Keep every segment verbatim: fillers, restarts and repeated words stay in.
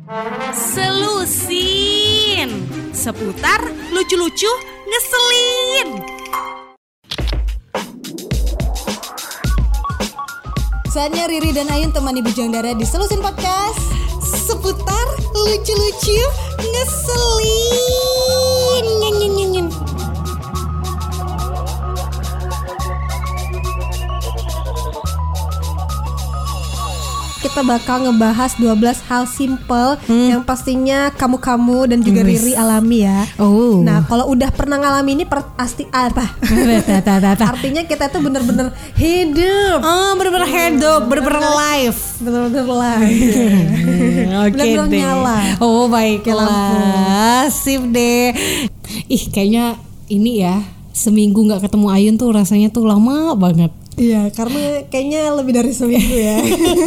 Selusin seputar lucu-lucu ngeselin. Saatnya Riri dan Ayun temani Bujang Dara di Selusin Podcast seputar lucu-lucu ngeselin. Nyen, nyen, nyen, nyen. Kita bakal ngebahas dua belas hal simple hmm. yang pastinya kamu-kamu dan juga yes. Riri alami ya. Oh. Nah, kalau udah pernah ngalami ini per, pasti apa? Artinya kita tuh bener-bener hidup. Oh, bener-bener hidup, bener-bener live. Bener-bener live. Oke bener-bener deh. Nyala. Oh, baiklah. Sip deh. Ih, kayaknya ini ya, seminggu gak ketemu Ayun tuh rasanya tuh lama banget. Iya, karena kayaknya lebih dari seminggu ya.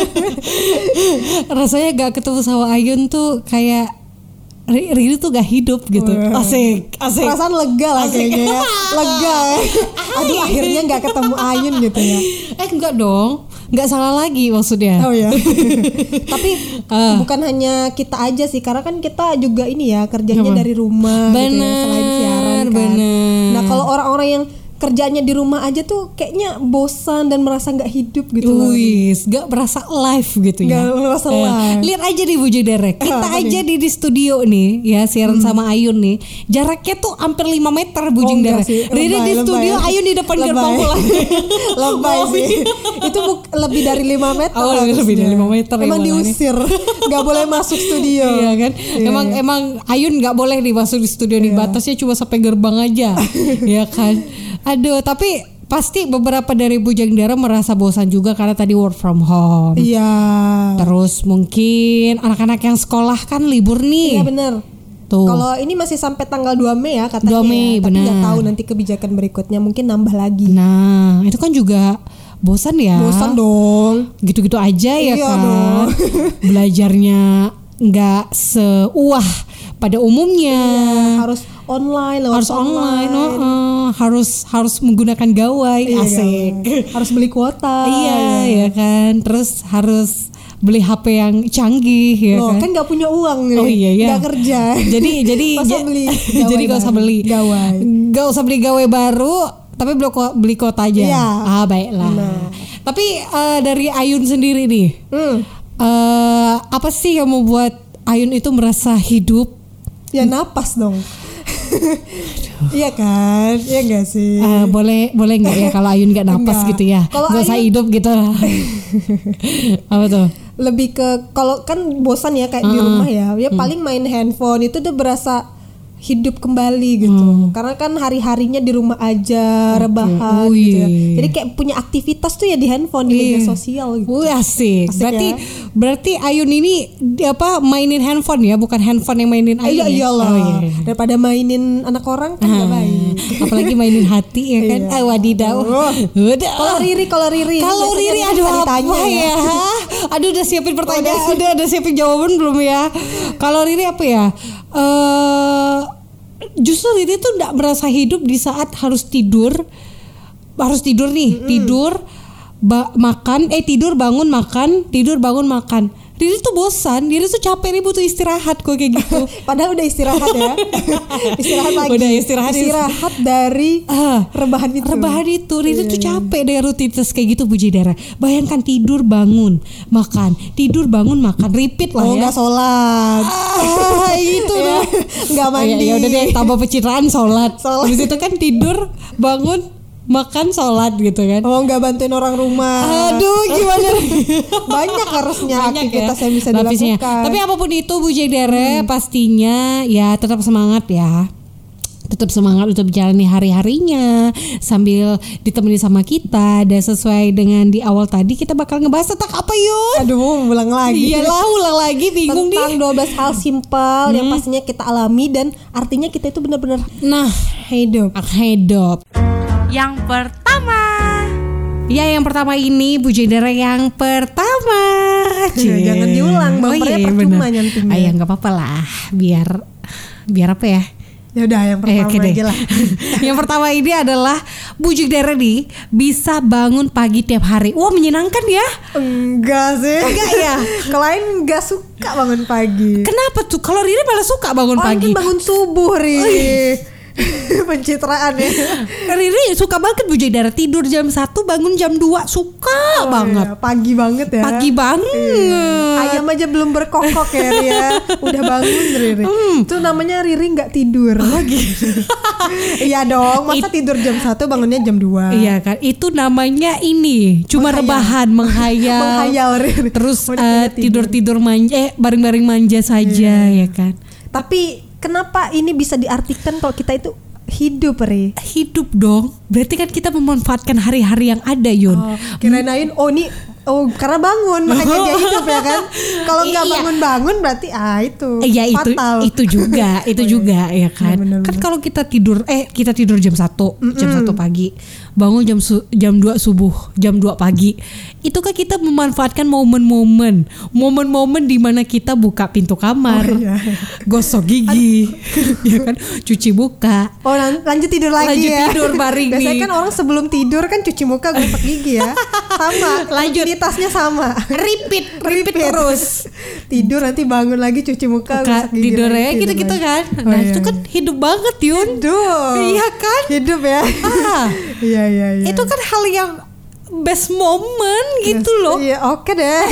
Rasanya gak ketemu sama Ayun tuh kayak Riri tuh gak hidup gitu. Wow. Asik, asik. Perasaan lega lah asik. Kayaknya ya. Lega. Aduh, akhirnya gak ketemu Ayun gitu ya. Eh enggak dong, gak salah lagi maksudnya. Oh ya. Tapi uh. bukan hanya kita aja sih, karena kan kita juga ini ya kerjanya apa? Dari rumah. Bener, gitu ya, selain siaran kan. Bener. Nah, kalau orang-orang yang kerjaannya di rumah aja tuh kayaknya bosan dan merasa nggak hidup gitu. Wis, nggak merasa live gitu ya. Nggak merasa live. Eh, lihat aja di Bujang Dara. Kita aja di, di studio nih, ya siaran hmm. sama Ayun nih. Jaraknya tuh hampir lima meter Bujang Dara. Riri di studio, lebay. Ayun di depan gerbang pulang. Lebay sih. Itu lebih dari lima meter. Oh, lebih, lebih dari lima meter. Emang diusir, nggak boleh masuk studio. Iya kan? Yeah. Emang emang Ayun nggak boleh nih masuk di studio nih. Yeah. Batasnya cuma sampai gerbang aja, ya kan? Aduh, tapi pasti beberapa dari Bujang Dara merasa bosan juga karena tadi work from home. Iya. Terus mungkin anak-anak yang sekolah kan libur nih. Iya benar. Tuh. Kalau ini masih sampai tanggal dua Mei ya katanya. dua Mei, ya. Tapi benar. nggak tahu nanti kebijakan berikutnya mungkin nambah lagi. Nah, itu kan juga bosan ya. Bosan dong. Gitu-gitu aja ya iya kan. Dong. Belajarnya nggak seuah pada umumnya. Iya, harus online, harus online, online. Oh, uh, harus harus menggunakan gawai, iya, asik. Gawai. Harus beli kuota, iya, ya kan. Terus harus beli H P yang canggih, ya loh, kan. Kan nggak punya uang nih, oh iya iya, nggak kerja. Jadi jadi j- beli jadi nggak usah beli gawai, nggak usah beli gawai baru, tapi beli beli kuota aja. Iya. Ah baiklah. Nah. Tapi uh, dari Ayun sendiri nih, hmm. uh, apa sih yang membuat Ayun itu merasa hidup? Ya napas dong. Iya kan, iya nggak sih. Uh, boleh boleh nggak ya kalau Ayun nggak napas enggak. Gitu ya? Nggak usah hidup gitu. Apa tuh? Lebih ke kalau kan bosan ya kayak uh-uh. di rumah ya, ya hmm. paling main handphone itu tuh berasa hidup kembali gitu. Hmm. Karena kan hari-harinya di rumah aja, okay. rebahan Ui. gitu ya. Jadi kayak punya aktivitas tuh ya di handphone, di media sosial gitu. Wih, asik. asik. Berarti ya? Berarti Ayun ini apa mainin handphone ya, bukan handphone yang mainin Ayun. Iya iyalah. Oh, iya. Daripada mainin anak orang kan enggak baik. Apalagi mainin hati ya kan. Iya. Ah wadidaw. Udah. Kalau Riri, kalau Riri. Kalau Riri aduh apa ya? ya. Aduh udah siapin pertanyaan, udah udah siapin jawaban belum ya? Kalau Riri apa ya? Eh uh, justru Riri tuh gak merasa hidup di saat harus tidur. Harus tidur nih, mm-hmm. tidur ba- makan, eh tidur bangun makan, tidur bangun makan. Riri tuh bosan, Riri tuh capek, Riri butuh istirahat kok kayak gitu. Padahal udah istirahat ya. Istirahat lagi. Udah istirahat. Istirahat dari uh, rebahan itu. Rebahan itu, Riri yeah, tuh capek yeah. dengan rutinitas kayak gitu Bujang Dara. Bayangkan tidur bangun makan, tidur bangun makan, repeat lah oh, ya. Oh nggak sholat. Ah itu ya, nggak mandi. Ya udah deh, tambah pencitraan sholat. Sholat. Habis itu kan tidur bangun makan sholat gitu kan. Oh nggak bantuin orang rumah. Aduh gimana. Banyak harusnya banyak aktivitas ya, yang bisa lapisnya. dilakukan. Tapi apapun itu Bujang Dara hmm. pastinya ya tetap semangat ya. Tetap semangat untuk menjalani hari-harinya sambil ditemani sama kita. Dan sesuai dengan di awal tadi kita bakal ngebahas tentang apa yuk? Aduh ulang lagi. Iyalah ulang lagi bingung nih. Tentang dua belas hal simpel hmm. yang pastinya kita alami dan artinya kita itu benar-benar nah hidup. Hidup. Yang pertama, ya yang pertama ini Bujang Dara yang pertama. Cie. Jangan diulang, bumpernya oh, iya, percuma nyantunya. Ayo nggak apa-apa lah, biar biar apa ya? Ya udah yang Eh, pertama oke deh. aja lah. Yang pertama ini adalah bujuk Dara nih bisa bangun pagi tiap hari. Wah, menyenangkan ya? Enggak sih. Enggak ya? Kalau lain enggak suka bangun pagi. Kenapa tuh? Kalau Riri malah suka bangun Oh, pagi. kan bangun subuh, Ri. Pencitraan ya. Riri suka banget bujuk Dara, tidur jam satu bangun jam dua, suka Oh, banget. iya. Pagi banget ya. Pagi banget. Iya. Ayam aja belum berkokok ya, Ri ya. Udah bangun Riri. Hmm. Itu namanya Riri nggak tidur. Lagi. Iya dong. Masa tidur jam satu bangunnya jam dua. Iya kan, itu namanya ini cuma Menghayal. rebahan, menghayal, Menghayal, Riri. terus Udah eh, tidur. tidur-tidur manja, eh, bareng-bareng manja saja ya kan. Tapi kenapa ini bisa diartikan kalau kita itu hidup, Ri? Hidup dong, berarti kan kita memanfaatkan hari-hari yang ada, Yun. Oh, kirain oh ini oh karena bangun makanya dia hidup ya kan. Kalau nggak Iya. bangun-bangun berarti ah itu Iya itu fatal. itu juga itu Oh, iya. juga ya kan. Bener, bener, Kan bener. kalau kita tidur eh kita tidur jam satu jam satu pagi, bangun jam su- jam dua subuh, jam dua pagi. Itu kan kita memanfaatkan momen-momen, momen-momen di mana kita buka pintu kamar, Oh, iya. gosok gigi, ya kan, cuci muka. Oh lan- lanjut tidur lagi Lanjut ya. tidur baring Biasanya nih. kan orang sebelum tidur kan cuci muka gosok gigi ya. Sama. Lanjut. Rutinitasnya sama. Repeat, repeat terus. Tidur nanti bangun lagi cuci muka Buka gosok gigi tidur lagi, ya tidur gitu-gitu lagi. kan. Oh, Nah iya, itu iya. kan hidup banget, Yun. Hidup. Iya kan? Hidup ya. Ah. Iya iya iya. Itu kan hal yang best moment gitu loh. Iya, oke deh.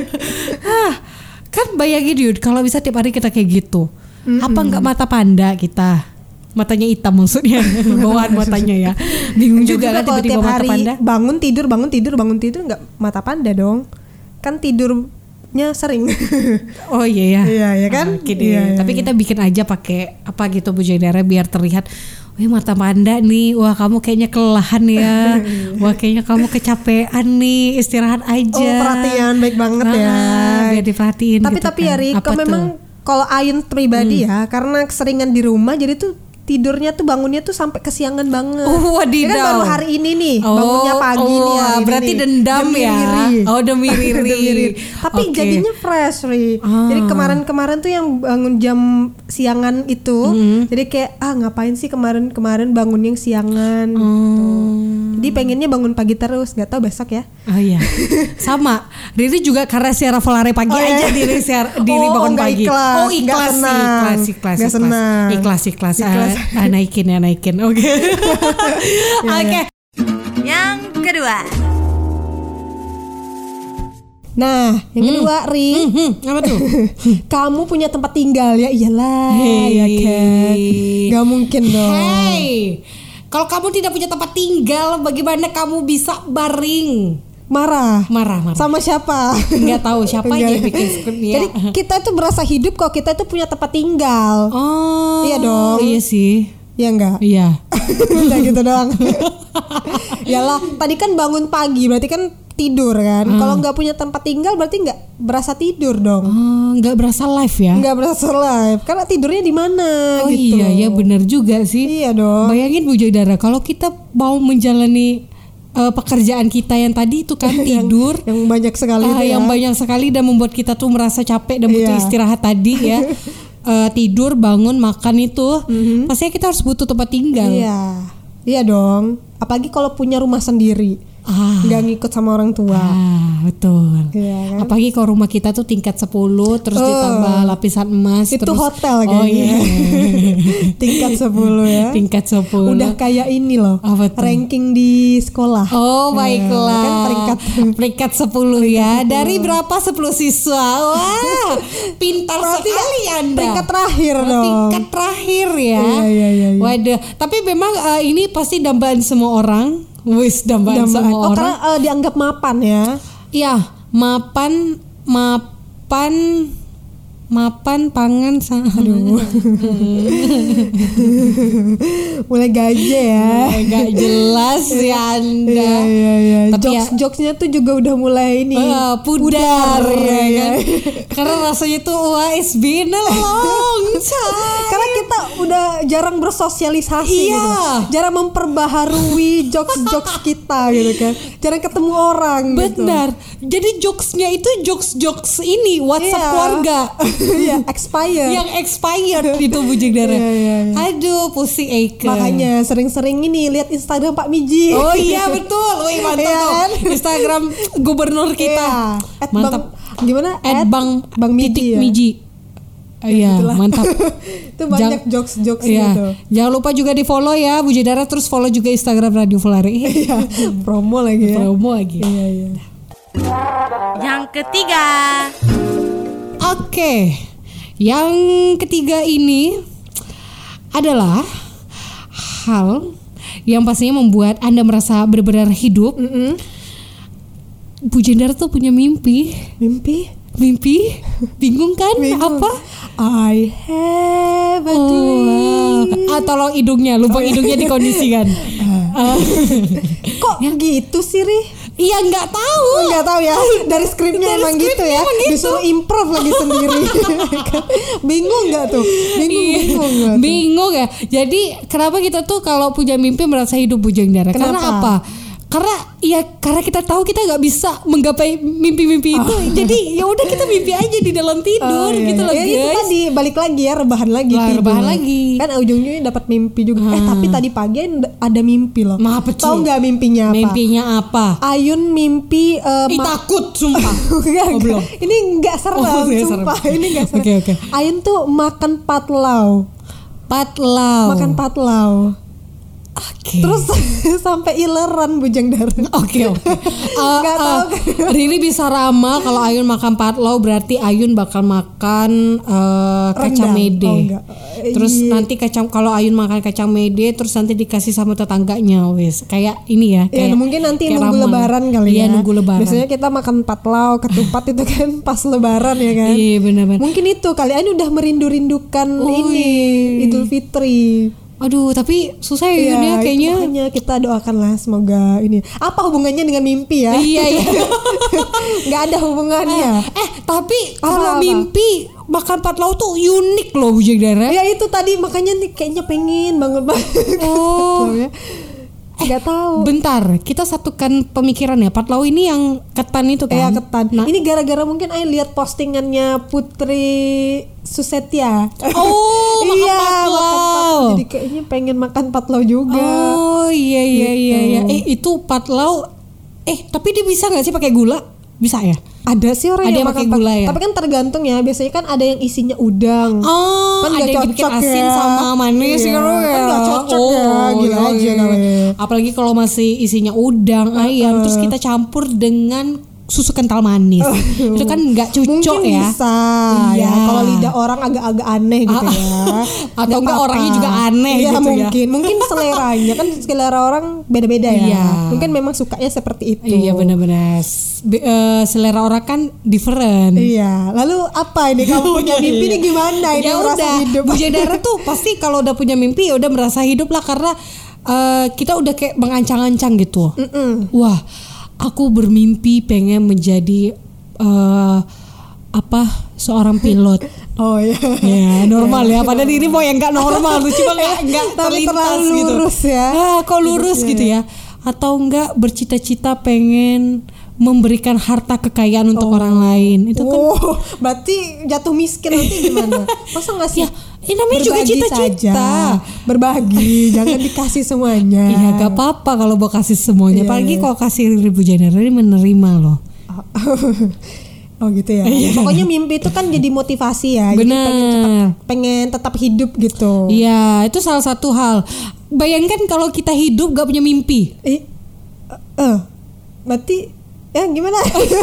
Ah, kan bayangin Yud, kalau bisa tiap hari kita kayak gitu, apa nggak mata panda kita? Matanya hitam maksudnya, bawaan matanya ya. Bingung juga kan kalau tiba-tiba tiap mata hari panda. bangun tidur bangun tidur bangun tidur nggak mata panda dong. Kan tidurnya sering. Oh iya ya. Iya, ya kan? Oke deh. Iya, iya, Tapi iya. kita bikin aja pakai apa gitu bujuk Dara biar terlihat. Wih mata panda nih, wah kamu kayaknya kelelahan ya, wah kayaknya kamu kecapean nih, istirahat aja. Oh perhatian baik banget ya. Ah, biar diperhatiin. Tapi gitu tapi kan. ya Ri, Apa kalau memang tuh? kalau Ayun pribadi ya, karena keseringan di rumah jadi tuh tidurnya tuh bangunnya tuh sampai kesiangan banget. Oh, wadidaw. Ya kan baru hari ini nih, Oh, bangunnya pagi oh, nih hari ini berarti nih. dendam Demi ya. Riri. Oh, demi Riri. Demi Riri. Tapi Oke. jadinya fresh Ri. Ah. Jadi kemarin-kemarin tuh yang bangun jam siangan itu, Mm-hmm. jadi kayak ah ngapain sih kemarin-kemarin bangun yang siangan. Oh. Jadi pengennya bangun pagi terus, nggak tahu besok ya. Oh iya, sama. Riri juga karena siara Volare pagi Oh, iya. aja diri siar, diri Oh, bangun nggak pagi. ikhlas, Oh nggak ikhlas sih, senang. ikhlas, ikhlas, Nggak ikhlas. senang. Ikhlas, ikhlas. Ikhlas. Ah, ah, naikin ya, naikin. Oke. Oke. Yang kedua. Nah, yang kedua Ri, Hmm, apa tuh? kamu punya tempat tinggal ya iyalah Hey. ya kan nggak mungkin dong. Hey, kalau kamu tidak punya tempat tinggal, bagaimana kamu bisa baring? Marah Marah, marah. sama siapa? Nggak tahu siapa aja Nggak. bikin skripnya. Jadi kita tuh berasa hidup kalau kita tuh punya tempat tinggal. Oh, Iya dong. Iya sih. Ya enggak? Iya. Udah gitu doang. Yalah, tadi kan bangun pagi berarti kan tidur kan. Hmm. Kalau nggak punya tempat tinggal berarti nggak berasa tidur dong. Oh, nggak berasa live ya? Nggak berasa live karena tidurnya di mana Oh gitu. iya, ya benar juga sih. Iya dong. Bayangin Bu Joydara, kalau kita mau menjalani uh, pekerjaan kita yang tadi itu kan tidur, Yang banyak sekali ah, itu ya. yang banyak sekali dan membuat kita tuh merasa capek dan butuh Iya. istirahat tadi ya. Uh, tidur, bangun, makan itu, pastinya kita harus butuh tempat tinggal. Iya. Iya dong. Apalagi kalau punya rumah sendiri. Ah, Nggak ngikut sama orang tua. ah, betul. Iya kan? Apalagi kalau rumah kita tuh tingkat sepuluh terus Oh. ditambah lapisan emas Itu terus hotel Oh kayaknya. iya. Tingkat sepuluh ya. Tingkat sepuluh. Udah kayak ini loh. Apa tuh? Ranking di sekolah. Oh Nah, baiklah. kan peringkat peringkat sepuluh ya. Dari berapa sepuluh siswa? Wah, pintar Berarti sekali Anda. peringkat terakhir Oh, dong. Tingkat terakhir ya. Iya, iya, iya, iya. Waduh, tapi memang eh, ini pasti dambaan semua orang. Wis dambaan Dambaan. semua Oh orang. karena eh, dianggap mapan ya. Iya, mapan mapan mapan pangan sa aduh. Mulai gaje ya. Enggak jelas ya Anda. Iya iya iya. Tapi ya- Jokes jokesnya tuh juga udah mulai ini. Ah, pudar, ya iya. kan? Karena rasanya tuh wah it's been a long time. Karena kita udah jarang bersosialisasi Iya. gitu. Jarang memperbaharui jokes-jokes kita gitu kan. Jarang ketemu orang gitu. Benar. Jadi jokesnya itu jokes-jokes ini WhatsApp Iya. keluarga. Iya, expired. Yang expired itu Bujang Dara. Iya, iya, iya. Aduh, pusing Eike. Makanya sering-sering ini lihat Instagram Pak Miji. Oh iya betul. Wih mantap Iya tuh. kan? Instagram gubernur kita. Iya. At Mantap. Bang, gimana? At Bang Bang Miji. titik Ya? Miji. Iya, mantap. Itu banyak Jang- jokes-jokes Iya. gitu. Jangan lupa juga di follow ya Bujang Dara, terus follow juga Instagram Radio Volare. Iya, promo lagi ya. Promo lagi. Iya, iya. Yang ketiga. Oke, yang ketiga ini adalah hal yang pastinya membuat Anda merasa benar-benar hidup. Mm-mm. Bujang Dara tuh punya mimpi. Mimpi? Mimpi? Bingung kan? Bingung. Apa? I have a Oh, dream. wow. Ah, tolong hidungnya, lupa hidungnya dikondisikan. Ah. Kok gitu sih, Ri? Iya nggak tahu. Enggak tahu ya, dari skripnya Dari emang gitu skripnya ya. emang gitu. Disuruh improv lagi sendiri. Bingung enggak tuh? Bingung, Iya, bingung enggak tuh? bingung ya. Jadi kenapa kita tuh kalau punya mimpi merasa hidup Bujang Dara? Karena Kenapa? apa? Karena ya karena kita tahu kita nggak bisa menggapai mimpi-mimpi itu. Jadi ya udah kita mimpi aja di dalam tidur Oh, iya, gitu iya. loh Ya, itu guys. tadi balik lagi ya, rebahan lagi Lah, tidur. rebahan lagi. Kan ujung-ujungnya dapat mimpi juga. Eh Ah. tapi tadi pagi ada mimpi loh. Ma, apa Tahu cuy? nggak mimpinya apa? Mimpinya apa? Ayun mimpi eh, Ih, ma- takut sumpah. Enggak, Oh, belum. enggak. Ini enggak serem, Oh, nggak sumpah. serem. Ini enggak serem. Oke, oke. Ayun tuh makan patlau. Patlau. Makan patlau. Oke. Terus sampai ileran Bujang Dara. Oke oke. Uh, Nggak tahu kan. Riri bisa ramal kalau Ayun makan patlau berarti Ayun bakal makan uh, kacang Rendang. mede. Oh, enggak. Terus Iya. nanti kacang kalau Ayun makan kacang mede terus nanti dikasih sama tetangganya wes. Kayak ini ya. Ya Kayak, mungkin nanti kayak nunggu ramal. lebaran kali Iya ya. nunggu lebaran. Biasanya kita makan patlau, ketupat itu kan pas lebaran ya kan. Iya benar-benar. Mungkin itu kali Ayun udah merindu-rindukan Oh, ini iya. Idul Fitri. Aduh tapi susah ya Iya, Yun ya itu kayaknya. makanya kita doakanlah semoga ini. Apa hubungannya dengan mimpi ya? Iya iya. Nggak ada hubungannya. Eh tapi Apa, kalau apa? mimpi makan patlau tuh unik loh Bujang Dara. Ya itu tadi makanya nih kayaknya pengen banget banget. Oh. ya. Nggak tahu. Bentar, kita satukan pemikiran ya. Patlau ini yang ketan itu kan? Kayak ketan. Nah, Ini gara-gara mungkin Ayo lihat postingannya Putri Susetia. Oh, makan iya, patlau. makan patlau. Jadi kayaknya pengen makan patlau juga. oh iya iya iya Gitu. iya. Eh itu patlau. Eh tapi dia bisa nggak sih pakai gula? Bisa ya? Ada sih orang Ada yang yang makan pakai pat- gula ya? Tapi kan tergantung ya. Biasanya kan ada yang isinya udang. Oh, Kan ada nggak yang dibikin cocok asin ya. sama manis Iya, gitu kan ya. nggak cocok ya, gila iya, aja iya. namanya. Apalagi kalau masih isinya udang, ayam, terus kita campur dengan susu kental manis. Itu kan nggak cocok Mungkin ya. bisa Iya. ya. Kalau lidah orang agak-agak aneh gitu Ah, ya. atau Nggak enggak apa-apa. orangnya juga aneh Iya, gitu ya. mungkin. Mungkin seleranya kan selera orang beda-beda ya. Iya. Mungkin memang sukanya seperti itu. Iya benar-benar. Be- eh, selera orang kan different. Iya. Lalu apa ini kamu punya mimpi nih gimana ini Ya merasa udah, hidup? Bujang Dara tuh pasti kalau udah punya mimpi ya udah merasa hidup lah karena eh, kita udah kayak mengancang-ancang gitu. Mm-mm. Wah, aku bermimpi pengen menjadi eh, apa seorang pilot. Oh iya. Ya normal ya. Padahal ini mau yang nggak normal tuh cuma nggak nggak Tapi terlintas terlalu gitu. lurus ya. Ah, kok lurus gitu ya? Atau enggak bercita-cita pengen memberikan harta kekayaan untuk orang lain. Itu kan Oh, berarti jatuh miskin nanti gimana? Masa nggak sih? Ya, ini namanya juga Berbagi cita-cita. saja. Berbagi, jangan dikasih semuanya. Iya gak apa-apa kalau mau kasih semuanya. Iya, Apalagi iya. kalau kasih Riri Bujang Dara ini menerima loh. Oh gitu ya. Pokoknya mimpi itu kan jadi motivasi ya. Jadi Benar. pengen tetap, pengen tetap hidup gitu. Iya, itu salah satu hal. Bayangkan kalau kita hidup gak punya mimpi. Eh, eh, eh, berarti ya gimana?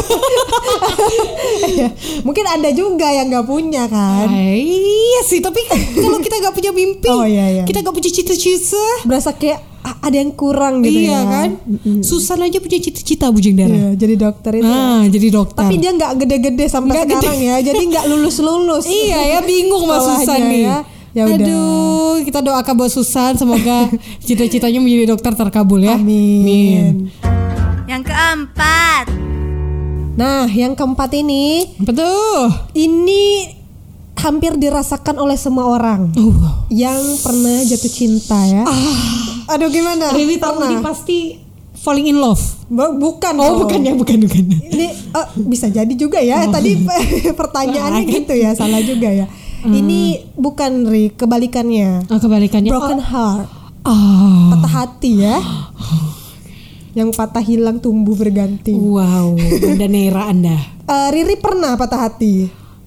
Ya, mungkin ada juga yang nggak punya kan. Ah, iya sih, tapi kalau kita gak punya mimpi, Oh, iya, iya. kita gak punya cita-cita. Berasa kayak ah, ada yang kurang gitu Iya ya. kan? Susan aja punya cita-cita Bujang Dara. Iya, jadi dokter itu. Ah, jadi dokter. Tapi dia nggak gede-gede sampai Nggak sekarang gede. ya. Jadi nggak lulus-lulus. Iya ya, bingung Mas Sekolahnya Susan nih. ya. Ya udah. Aduh, kita doakan buat Susan semoga cita-citanya menjadi dokter terkabul ya. Amin. Amin. Yang keempat. Nah, yang keempat ini, Betul. ini hampir dirasakan oleh semua orang Uh. yang pernah jatuh cinta ya. Aduh gimana? Riri tahu Pernah? nih pasti falling in love. Bukan. Oh, bukan ya, bukan bukan. Ini oh, bisa jadi juga ya. Oh. Tadi pertanyaannya gitu ya, salah juga ya. Hmm. Ini bukan Ri, kebalikannya. Oh, kebalikannya. Broken oh. heart. Oh. Patah hati ya. Yang patah hilang tumbuh berganti. Wow, Anda Nera Anda. Uh, Riri pernah patah hati?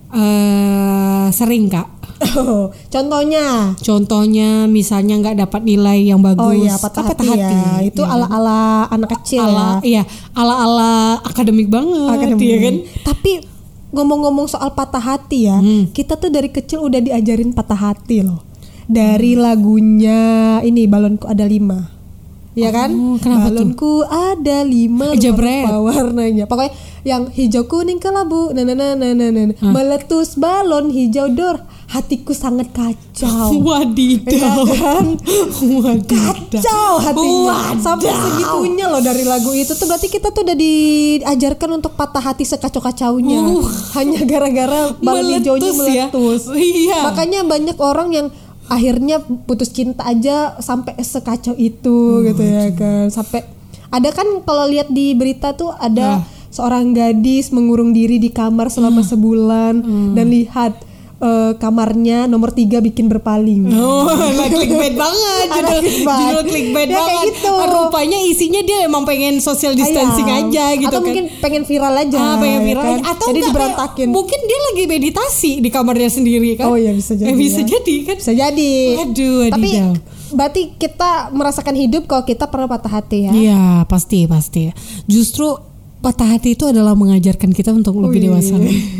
Uh, sering Kak. Oh, contohnya? Contohnya misalnya nggak dapat nilai yang bagus. Oh iya, patah, ah, patah hati, hati ya. Itu ya. ala-ala anak kecil ala, ya. Iya, ala-ala akademik banget. Akademik. Ya kan? Tapi ngomong-ngomong soal patah hati ya, hmm. kita tuh dari kecil udah diajarin patah hati loh. Dari hmm. lagunya ini Balonku Ada Lima. Ya kan? Oh, balonku tuh? ada lima rupa warnanya. Pokoknya yang hijau kuning kelabu, nah nah nah nah nah, nah. Huh? Meletus balon hijau dor, hatiku sangat kacau. Wadidaw. Ya kan? Wadidaw. Kacau hatinya. Wadidaw. Sampai segitunya loh dari lagu itu tuh berarti kita tuh udah diajarkan untuk patah hati sekacau-kacaunya. Uh. Hanya gara-gara balon hijaunya meletus. Ya? Iya. Makanya banyak orang yang akhirnya putus cinta aja sampai sekacau itu hmm, gitu ya kan. Sampai ada kan kalau lihat di berita tuh ada nah. seorang gadis mengurung diri di kamar selama hmm. sebulan hmm. dan lihat uh, kamarnya nomor tiga bikin berpaling. Oh, clickbait banget. Judul, judul clickbait ya, banget. Gitu. Rupanya isinya dia emang pengen social distancing Ayam. aja gitu atau kan. mungkin pengen viral aja. Ah, pengen viral kan? aja. Atau jadi enggak, diberantakin. Mungkin dia lagi meditasi di kamarnya sendiri kan. Oh iya bisa jadi. Eh, bisa ya. jadi kan. Bisa jadi. Aduh, Tapi adidaw. Berarti kita merasakan hidup kalau kita pernah patah hati ya. Iya, pasti pasti. Justru patah hati itu adalah mengajarkan kita untuk lebih dewasa.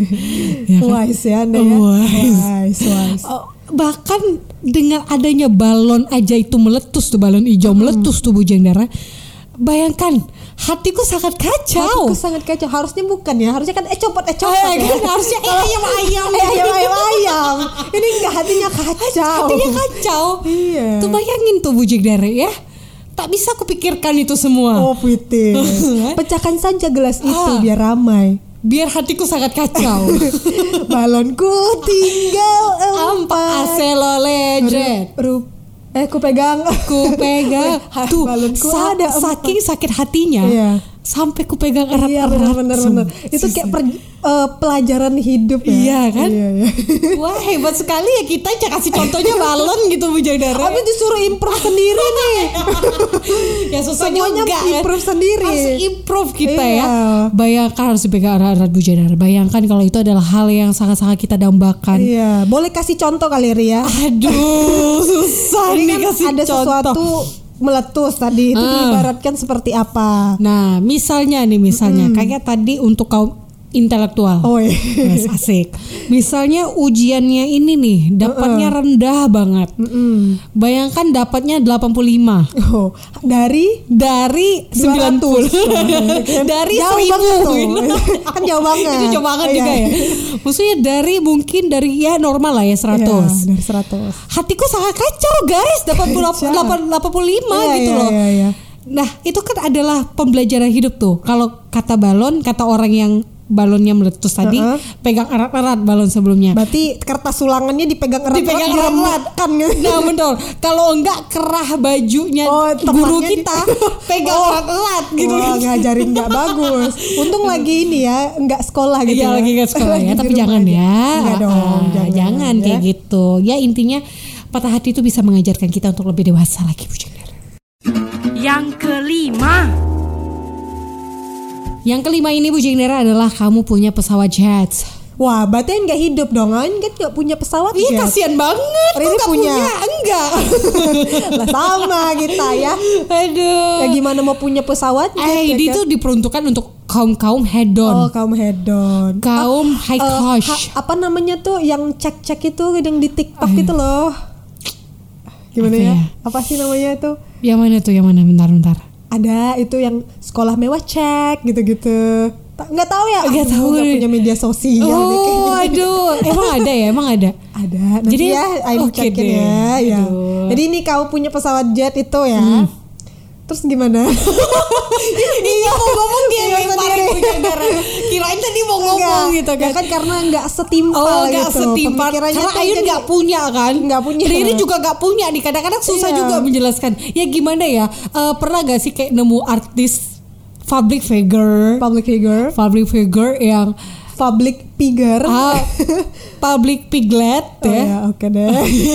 Ya kan? Wise ya Anda ya. Wise. Wise, wise. Oh, bahkan dengan adanya balon aja itu meletus tuh, balon hijau hmm. meletus tuh Bujang Dara. Bayangkan, hatiku sangat kacau. Hatiku sangat kacau. Harusnya bukan ya. Harusnya kan eh copot eh copot. Eh, ya. kan harusnya eh ayam ayam. Eh ayam ayam ayam. Ini enggak, hatinya kacau. Hatinya kacau. Iya. Tuh bayangin tuh Bujang Dara ya. Tak bisa kupikirkan itu semua. Oh putih. Pecahkan saja gelas itu ah, biar ramai. Biar hatiku sangat kacau. Balonku tinggal empat. Aselo legend. Rup. Eh, ku pegang, ku pegang. Tuh, sa- ada saking sakit hatinya, iya. sampai ku pegang erat-erat. Iya, benar-benar. Itu kayak per, uh, pelajaran hidup ya. Iya kan? Iya, iya. Wah, hebat sekali ya kita kasih contohnya balon gitu Bujang Dara. Tapi disuruh improve sendiri nih. Ya susah semuanya juga improve kan? sendiri. Harus improve kita iya. ya. Bayangkan harus dipegang erat-erat Bujang Dara. Bayangkan kalau itu adalah hal yang sangat-sangat kita dambakan. Iya, boleh kasih contoh kali Ria. Aduh, susah nih kan kasih ada contoh. Sesuatu meletus tadi itu ah. diibaratkan seperti apa? Nah, misalnya nih misalnya hmm. kayak tadi untuk kaum intelektual. Oh iya. Yes, asik. Misalnya ujiannya ini nih dapatnya uh-uh. rendah banget. Uh-uh. Bayangkan dapatnya delapan puluh lima. Oh, dari dari sembilan puluh. Dari jauh seribu. Kan jauh banget. Itu jauh banget juga ya. Maksudnya dari mungkin dari ya normal lah ya seratus. Ya, dari seratus. Hatiku sangat kacau guys, delapan puluh lima ya, gitu ya, loh. Ya, ya. Nah, itu kan adalah pembelajaran hidup tuh. Kalau kata balon, kata orang yang balonnya meletus tadi, uh-huh. pegang erat-erat balon sebelumnya. Berarti kertas ulangannya dipegang erat-erat, dipegang erat-erat kan? Nah betul. Kalau enggak kerah bajunya oh, guru kita pegang oh. erat-erat gitu. Wah, ngajarin nggak bagus. Untung lagi ini ya, nggak sekolah gitu. Iya, ya. lagi nggak sekolah ya, tapi jangan aja. ya. Enggak dong, ah, jangan, jangan ya. kayak gitu. Ya intinya patah hati itu bisa mengajarkan kita untuk lebih dewasa lagi, Bujang Dara. Yang kelima. Yang kelima ini Bujang Dara adalah kamu punya pesawat jet. Wah, berarti nggak hidup dong, kan nggak punya pesawat jet. Iya, kasihan banget. Rini punya. punya, enggak. Lah sama kita ya. Aduh. Ya gimana mau punya pesawat jet? Eh, ya, itu kan? Diperuntukkan untuk kaum-kaum hedon. Oh, kaum hedon. Kaum ah, high uh, cost. Ha, apa namanya tuh yang cek-cek itu yang di TikTok Ay. itu loh. Gimana apa ya? ya? Apa sih namanya itu? Yang mana tuh? Yang mana? Bentar-bentar. Ada itu yang sekolah mewah cek gitu-gitu. Nggak tahu ya? Nggak tahu. Nggak punya media sosial. Oh, aduh. Emang ada ya? Emang ada? Ada. Nanti jadi ya, I'm okay checkin ya. ya. Jadi ini kau punya pesawat jet itu ya. Hmm. Terus gimana? Iya mau ngomong dia Iya, yang sendiri. paling punya darah. Kirain tadi mau ngomong Enggak, gitu ya kan. kan karena nggak setimpal Oh gak gitu. setimpal. Pemikirannya Karena tuh Ayun jadi- gak punya kan. Nggak punya. Riri juga gak punya nih. Kadang-kadang susah Iya. juga menjelaskan. Ya gimana ya, Eh, pernah gak sih kayak nemu artis public figure public figure, Public figure yang public figure. ah, public piglet Oh ya. ya, oke deh.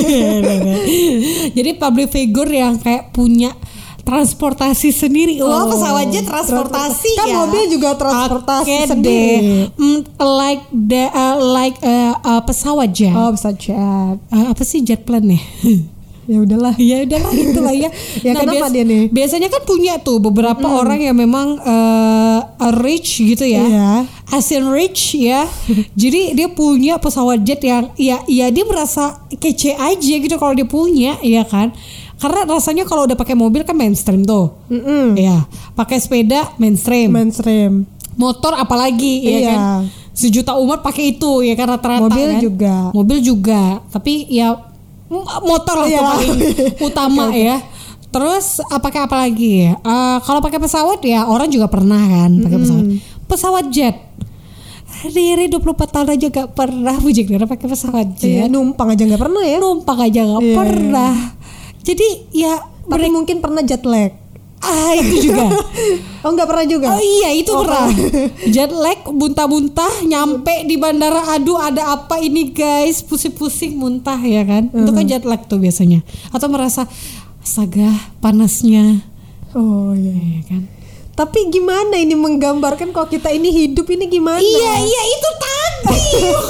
Jadi public figure yang kayak punya transportasi sendiri. Wah, Oh, pesawatnya transportasi kan ya. mobil juga transportasi Oke sendiri. deh. Mm, like the uh, like uh, uh, pesawat jet. Oh, bisa chat. Uh, apa sih jet plane ya? Ya udahlah. Ya udahlah itulah ya. Ya, kenapa bias- dia nih? Biasanya kan punya tuh beberapa orang yang memang uh, rich gitu ya. Iya. Asian rich ya. Jadi dia punya pesawat jet yang ya ya dia merasa kece aja gitu kalau dia punya, ya kan? Karena rasanya kalau udah pakai mobil kan mainstream tuh. Mm-mm. Ya, pakai sepeda mainstream. Mainstream. Motor apalagi ya Iya. kan? Sejuta umat pakai itu ya kan rata-rata Mobil kan? juga. Mobil juga. Tapi ya m- motor lah Iya. tuh paling utama ya. Terus uh, pakai apa lagi ya? Uh, kalau pakai pesawat ya orang juga pernah kan pakai pesawat. Pesawat jet. Riri dua puluh empat tahun aja gak pernah bujik Riri pakai pesawat Iya, jet. numpang aja nggak pernah ya. Numpang aja gak Iya. pernah. Jadi ya Tapi mungkin pernah jet lag. ah itu juga. Oh, nggak pernah juga. Oh iya itu Oh, pernah. Jet lag, muntah-muntah, nyampe di bandara, aduh ada apa ini guys, pusing-pusing muntah ya kan. Itu kan jet lag tuh biasanya. Atau merasa astaga panasnya, Oh iya. ya kan. Tapi gimana ini menggambarkan kalau kita ini hidup ini gimana? Iya iya itu tadi.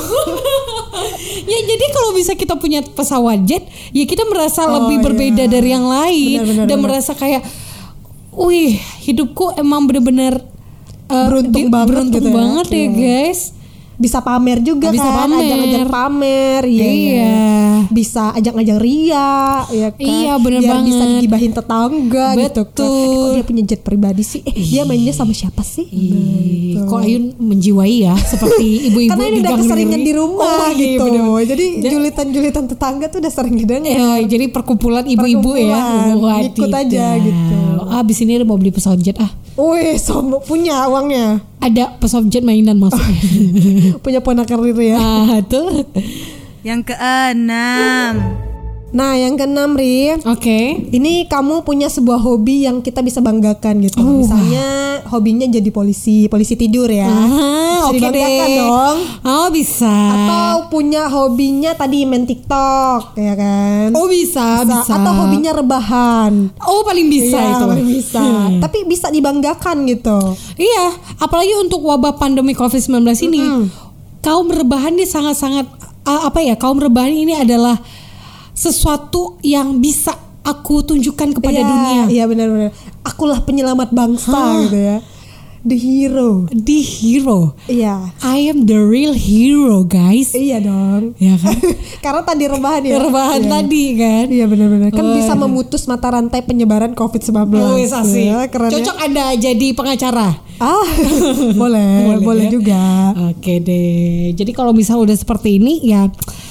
Ya jadi kalau bisa kita punya pesawat jet, ya kita merasa Oh, lebih berbeda iya. dari yang lain. Benar, benar, Dan benar. merasa kayak, wih hidupku emang bener-bener uh, Beruntung di- banget beruntung gitu ya. banget ya Iya. guys. Bisa pamer juga Bisa kan, pamer. ajang-ajang pamer, iya. Iya. Bisa ajang-ajang ria, ya kan. Iya, bener Biar bisa banget. gibahin tetangga gitu kan. Eh, Betul. kok dia punya jet pribadi sih? Eh, dia mainnya sama siapa sih? Ih, kok Ayun menjiwai ya seperti ibu-ibu Karena ini di udah gang keseringan Riri. di rumah Oh, iya, gitu. bener-bener. Jadi julitan-julitan tetangga tuh udah sering didengar. Ya, jadi perkumpulan ibu-ibu ya. Perkumpulan, ikut aja gitu. Abis ini mau beli pesawat jet ah. Wih, sombong punya uangnya. Ada pesawat jet mainan masuknya. Punya ponakan Riri ya. Ah, tuh. Yang keenam. Nah, yang keenam, Ri. Oke. Ini kamu punya sebuah hobi yang kita bisa banggakan gitu. Oh, Misalnya hobinya jadi polisi, polisi tidur ya. Ah, Bisa oke dibanggakan deh. dong. Oh, bisa. Atau punya hobinya tadi main TikTok, ya kan? Oh, bisa, bisa. Atau hobinya rebahan. Oh, paling bisa Iya, itu. paling bisa. Hmm. Tapi bisa dibanggakan gitu. Iya, apalagi untuk wabah pandemi covid sembilan belas ini, kaum rebahan ini sangat-sangat uh, apa ya? Kaum rebahan ini adalah sesuatu yang bisa aku tunjukkan kepada Iya, dunia. Iya benar-benar. Akulah penyelamat bangsa Hah? gitu ya. The hero. The hero. Iya. I am the real hero, guys. Iya dong. Ya kan? Karena tadi rebahan ya. Rebahan Iya. tadi kan. Iya benar-benar. Kan Oh, bisa iya. memutus mata rantai penyebaran covid sembilan belas. Oh, wis asik. Ya, keren ya. Cocok Anda jadi pengacara. Ah, boleh, boleh, Boleh ya? juga. Oke deh. Jadi kalau misal udah seperti ini ya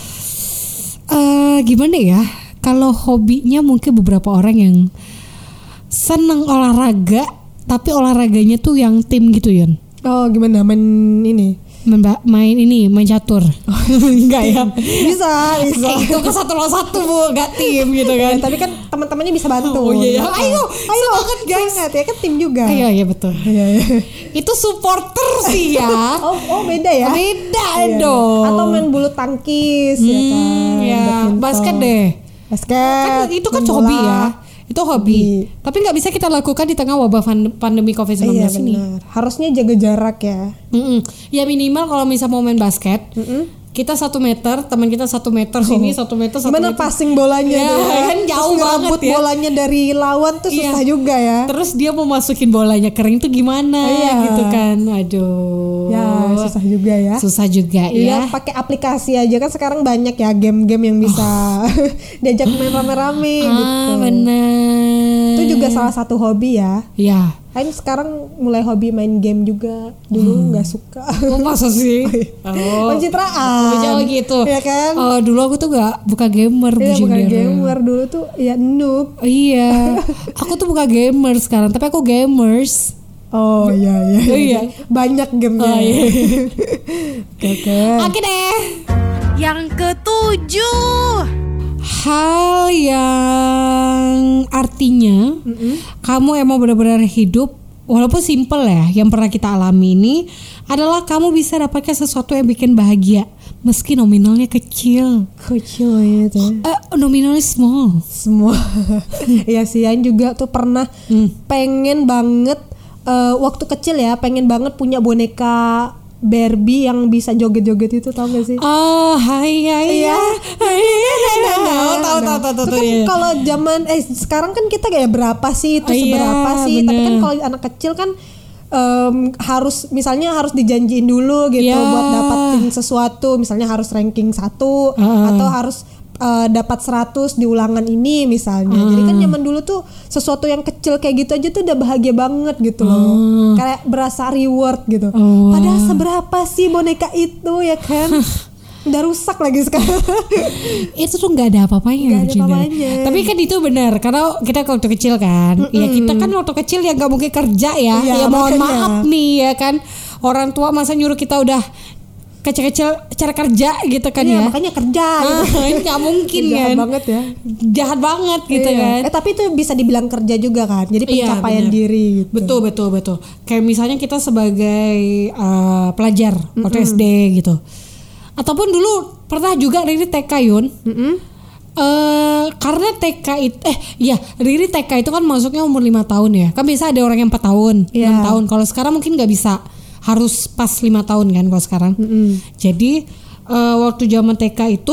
eh gimana ya? Kalau hobinya mungkin beberapa orang yang seneng olahraga tapi olahraganya tuh yang tim gitu Yon. Oh, gimana main ini? Memba- main ini main catur. Enggak ya. Bisa, bisa. Eh, itu ke satu lawan satu Bu, gak tim gitu kan. Ya, tapi kan teman-temannya bisa bantu. Oh, iya, iya. Gitu. Ayo, ayo, semangat, guys. Semangat, ya kan tim juga. Iya iya betul. Iya, iya. Itu supporter sih ya. Oh, oh beda ya. Beda Iya. dong. Atau main bulu tangkis ya kan. Hmm, ya, Badminton. basket deh. Basket. Kan itu kan main hobi bola. ya. Itu hobi. Hobi. Tapi nggak bisa kita lakukan di tengah wabah pan- pandemi covid sembilan Iya belas ini. benar. Harusnya jaga jarak ya. Mm-mm. Ya minimal kalau misal mau main basket, kita satu meter, teman kita satu meter sini, satu meter, satu Gimana meter. passing bolanya Ya, tuh kan jauh Terus banget ngerebut ya. bolanya dari lawan tuh Iya. susah juga ya. Terus dia mau masukin bolanya kering tuh gimana Iya. gitu kan. Aduh. Ya susah juga ya. Susah juga Iya, ya. pakai aplikasi aja kan sekarang banyak ya game-game yang bisa diajak main rame-rame gitu. Ah, benar. Itu juga salah satu hobi ya. Ya. Kan sekarang mulai hobi main game juga. Dulu nggak hmm. suka. Oh, masa sih? Oh. Pencitraan. Oh gitu. Ya kan? Oh, dulu aku tuh nggak bukan gamer. Iya, bukan gamer. Dulu tuh ya noob. Iya. Aku tuh bukan gamer sekarang, tapi aku gamers. Oh iya iya. Oh, iya. Banyak gamenya. Oh, iya. Oke. Oke deh. Yang ketujuh, hal yang artinya mm-hmm. kamu emang benar-benar hidup walaupun simple ya, yang pernah kita alami ini adalah kamu bisa dapatkan sesuatu yang bikin bahagia meski nominalnya kecil. Kecil itu. Uh, nominalnya small. Semua. Iya sih, Ain juga tuh pernah mm. pengen banget uh, waktu kecil ya, pengen banget punya boneka Barbie yang bisa joget-joget itu, tau gak sih? Oh, hai hai ya. Tahu tahu tahu tahu. Kan kalau zaman eh sekarang kan kita kayak berapa sih itu seberapa sih? Tapi kan kalau anak kecil kan um, harus misalnya harus dijanjiin dulu gitu buat dapatin sesuatu, misalnya harus ranking satu atau harus Uh, dapat seratus di ulangan ini misalnya. Hmm. Jadi kan zaman dulu tuh sesuatu yang kecil kayak gitu aja tuh udah bahagia banget gitu loh. Hmm. Kayak berasa reward gitu. Oh. Padahal seberapa sih boneka itu ya kan? Udah rusak lagi sekarang. Itu tuh nggak ada apa-apanya. Gak ada apa-apanya. Tapi kan itu benar karena kita waktu kecil kan. Mm-mm. Ya kita kan waktu kecil ya nggak mungkin kerja ya. Ya, ya mohon maaf nih ya kan. Orang tua masa nyuruh kita udah kecil-kecil cara kerja gitu kan iya, ya. Makanya kerja ah, gitu. Gak mungkin jahat kan. Jahat banget ya. Jahat banget gitu iya. kan. Eh tapi itu bisa dibilang kerja juga kan. Jadi pencapaian iya, diri gitu. Betul betul betul. Kayak misalnya kita sebagai uh, pelajar mm-hmm. waktu S D gitu. Ataupun dulu pernah juga Riri T K Yun. Mm-hmm. Uh, karena T K itu eh ya Riri T K itu kan masuknya umur lima tahun ya. Kan bisa ada orang yang empat tahun, yeah. enam tahun. Kalau sekarang mungkin nggak bisa. Harus pas lima tahun kan kalau sekarang. Mm-hmm. Jadi uh, waktu zaman T K itu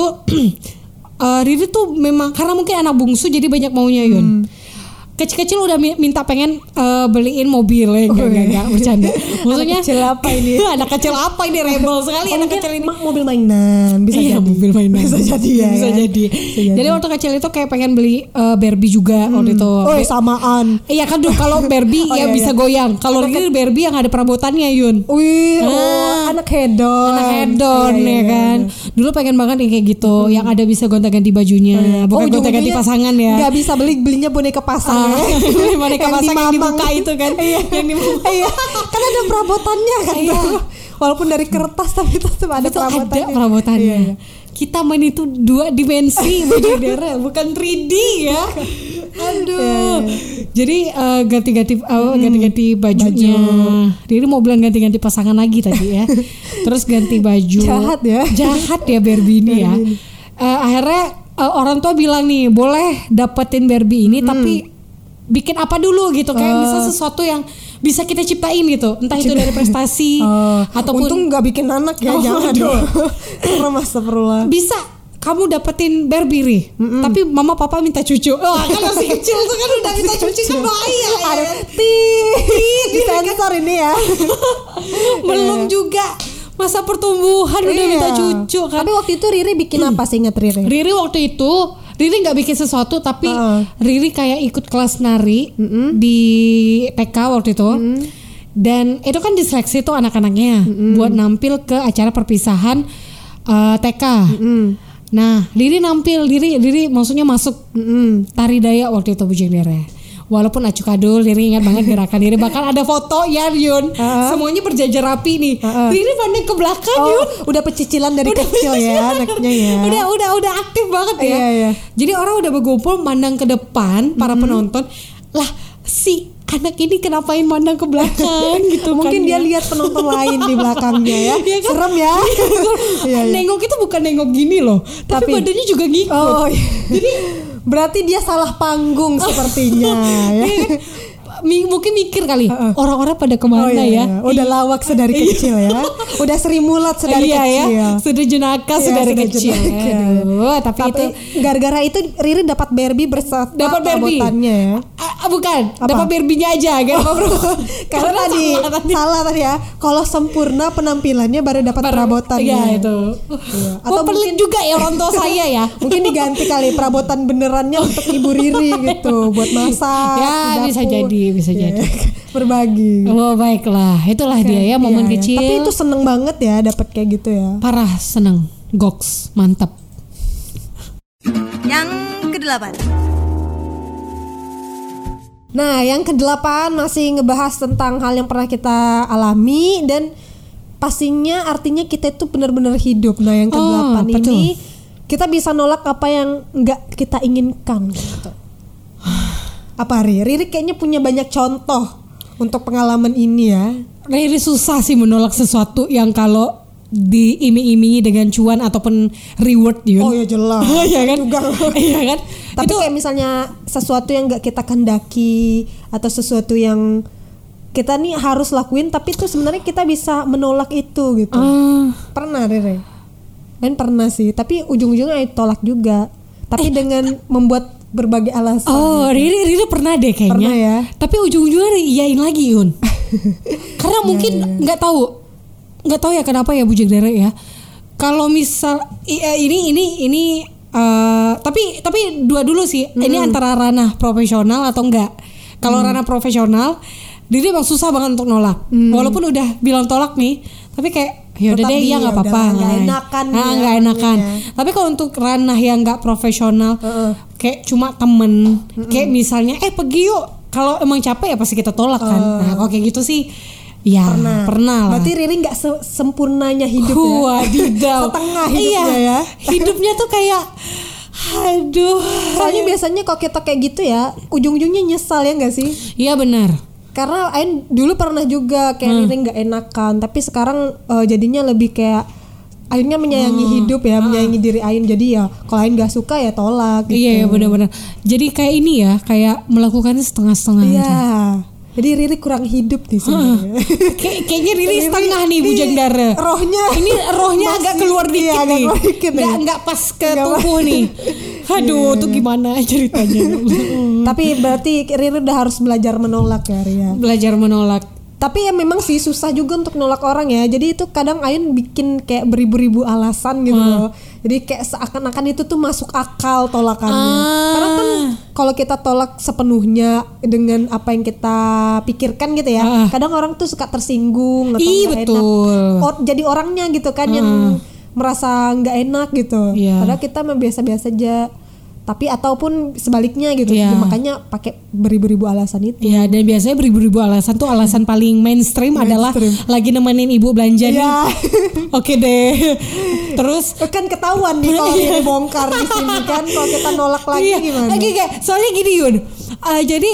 uh, Riri tuh memang karena mungkin anak bungsu jadi banyak maunya Yun. Mm. Kecil-kecil udah minta pengen uh, beliin mobil ya, enggak, enggak, enggak, bercanda. Maksudnya anak kecil apa ini? Anak kecil apa ini, rebel sekali anak kecil ini. Mobil mainan bisa iya, jadi. mobil mainan. Bisa jadi ya. Bisa ya. jadi. Bisa jadi. Jadi waktu kecil itu kayak pengen beli uh, Barbie juga hmm. waktu itu. Oh, samaan. Iya kan, kalau Barbie oh, ya iya, bisa iya. goyang. Kalau ini Barbie yang ada perabotannya Yun. Wih, nah, oh, anak hedon. Anak hedon iya, iya, ya kan. Iya, iya. Dulu pengen banget yang kayak gitu, hmm. yang ada bisa gonta-ganti bajunya, bukan oh, gonta-ganti pasangan ya. Enggak bisa beli belinya boneka pasang. Ah, boneka pasang yang dibuka itu kan. Iya. Yang dibuka. Iya. Kan ada perabotannya kan. Iya. Walaupun dari kertas tapi tetap ada perabotannya. Ada perabotannya. Iya. Kita main itu dua dimensi bukan tiga D ya. Aduh. Yeah. Jadi uh, ganti-ganti uh, hmm. ganti-ganti bajunya. Jadi mau bilang ganti-ganti pasangan lagi tadi ya. Terus ganti baju. Jahat ya. Jahat ya Barbie ini ya. Uh, akhirnya uh, orang tua bilang nih, boleh dapetin Barbie ini hmm. tapi bikin apa dulu gitu, kayak uh. misal sesuatu yang bisa kita ciptain gitu, entah itu dari prestasi uh. ataupun untung nggak bikin anak ya. Oh, jangan dong. Astagfirullah. Bisa kamu dapetin Barbie nih, mm-mm. tapi mama papa minta cucu. Oh kan masih kecil tuh kan udah minta cucu kan bahaya. Ada tit di sensor ini ya. Belum juga masa pertumbuhan udah iya. minta cucu kan. Tapi waktu itu Riri bikin hmm. apa sih, ingat Riri? Riri waktu itu Riri nggak bikin sesuatu tapi uh. Riri kayak ikut kelas nari mm-hmm. di P K waktu itu mm-hmm. dan itu kan diseleksi tuh anak-anaknya mm-hmm. buat nampil ke acara perpisahan uh, T K. Mm-hmm. Nah Riri nampil, Riri Riri maksudnya masuk mm-hmm. tari Dayak waktu itu Bujang Dere. Walaupun acuk adul, Riri ingat banget gerakan Riri. Bahkan ada foto ya Yun, uh-huh. semuanya berjajar rapi nih. Uh-huh. Riri pandang ke belakang oh, Yun. Udah pecicilan dari udah kecil ya anaknya ya. Udah udah udah aktif banget ya. Iya, iya. Jadi orang udah berkumpul mandang ke depan para mm-hmm. penonton. Lah si anak ini kenapain mandang ke belakang gitu. Mungkin kan, dia ya. lihat penonton lain di belakangnya ya. Ya kan? Serem ya. Iya, iya. Nengok itu bukan nengok gini loh, tapi, tapi badannya juga ngikut. Oh, iya. Jadi berarti dia salah panggung sepertinya ya. Mungkin mikir kali uh-uh. orang-orang pada kemana oh, iya, ya. Udah lawak sedari kecil ya. Udah Sri Mulat sedari iya, kecil ya. Sudah jenaka iya, sedari kecil Aduh, tapi, tapi itu gara-gara itu Riri dapat Barbie bersama dapat Barbie ya. Uh, bukan dapat Barbie-nya aja kan. Oh. Karena tadi salah, salah tadi ya. Kalau sempurna penampilannya baru dapat perabotannya. Iya itu iya. Atau pelit juga ya orang tua saya ya. Mungkin diganti kali perabotan benerannya untuk ibu Riri gitu buat masak ya bisa jadi. bisa jadi. Berbagi. Oh baiklah, itulah dia ya momen Iya, iya. kecil. Tapi itu seneng banget ya dapat kayak gitu ya. Parah seneng, goks, mantap. Yang kedelapan. Nah, yang kedelapan masih ngebahas tentang hal yang pernah kita alami dan pastinya artinya kita itu benar-benar hidup. Nah, yang kedelapan Oh, betul. ini kita bisa nolak apa yang nggak kita inginkan. Gitu. Apa Riri? Riri kayaknya punya banyak contoh untuk pengalaman ini ya. Riri susah sih menolak sesuatu yang kalau diiming-imingi dengan cuan ataupun reward Yun. Oh ya jelas. Iya kan? Iya kan? Tapi Itu kayak misalnya sesuatu yang nggak kita kendaki atau sesuatu yang kita nih harus lakuin, tapi itu sebenarnya kita bisa menolak itu gitu. ah, Pernah Rere? Dan pernah sih, tapi ujung-ujungnya ditolak juga. Tapi Eh. dengan membuat berbagai alasan. Oh, gitu. Riri, Riri pernah deh kayaknya. Pernah ya. Tapi ujung-ujungnya iyain lagi Yun. Karena mungkin nggak tahu, nggak tahu ya kenapa ya Bu Jegdere ya. Kalau misal i- eh, ini ini ini eh, tapi tapi dua dulu sih. Ini antara ranah profesional atau enggak. Kalau ranah profesional, Riri emang susah banget untuk nolak. Walaupun udah bilang tolak nih, tapi kayak ya udah Tetap deh, iya iya, nggak udah apa-apa. nggak enakan Ah, ya, nggak enakan. ngomongnya. Tapi kalau untuk ranah yang nggak profesional, kayak cuma temen, kayak misalnya, eh pergi yuk. Kalau emang capek ya pasti kita tolak kan. Nah kalau kayak gitu sih, ya pernah, lah. Berarti Riri nggak se- sempurnanya hidup ya. Wadidaw. Setengah hidupnya Iya, ya. hidupnya tuh kayak, aduh. Soalnya biasanya kalau kita kayak gitu ya, ujung-ujungnya nyesal ya nggak sih? Iya benar. Karena Ain dulu pernah juga kayak Hmm. Riri nggak enakan, tapi sekarang eh, jadinya lebih kayak Ainnya menyayangi Hmm. hidup ya, menyayangi diri Ain. Jadi ya kalau Ain nggak suka ya tolak. Gitu. Iya, iya benar-benar. Jadi kayak ini ya, kayak melakukannya setengah-setengah Iya. aja. Jadi Riri kurang hidup nih sebenarnya. Kayak kayaknya Riri Riri- setengah nih Bu Riri Jegdare. rohnya ini rohnya masih- agak keluar iya, dikit agak nih. keluar dikit Nggak nih. nggak pas ke Nggak tubuh pas. nih. Aduh, tuh gimana ceritanya? Tapi berarti Riri udah harus belajar menolak ya Ria. Belajar menolak. Tapi ya memang sih susah juga untuk nolak orang ya. Jadi itu kadang Ain bikin kayak beribu-ribu alasan gitu loh. Jadi kayak seakan-akan itu tuh masuk akal tolakannya. Ah. Karena kan kalau kita tolak sepenuhnya dengan apa yang kita pikirkan gitu ya. Ah. Kadang orang tuh suka tersinggung atau Ih, nggak betul. enak. Or, jadi orangnya gitu kan yang merasa nggak enak gitu. Iya. Padahal kita mah biasa-biasa aja. Tapi ataupun sebaliknya gitu. Iya. Jadi makanya pakai beribu-ribu alasan itu. Ya dan biasanya beribu-ribu alasan tuh alasan paling mainstream, adalah lagi nemenin ibu belanja nih. Iya. Oke deh. Terus Kan ketahuan nih kalau ini bongkar di sini kan, kalau kita nolak lagi iya, gimana? oke, oke. Soalnya gini Yun, Uh, jadi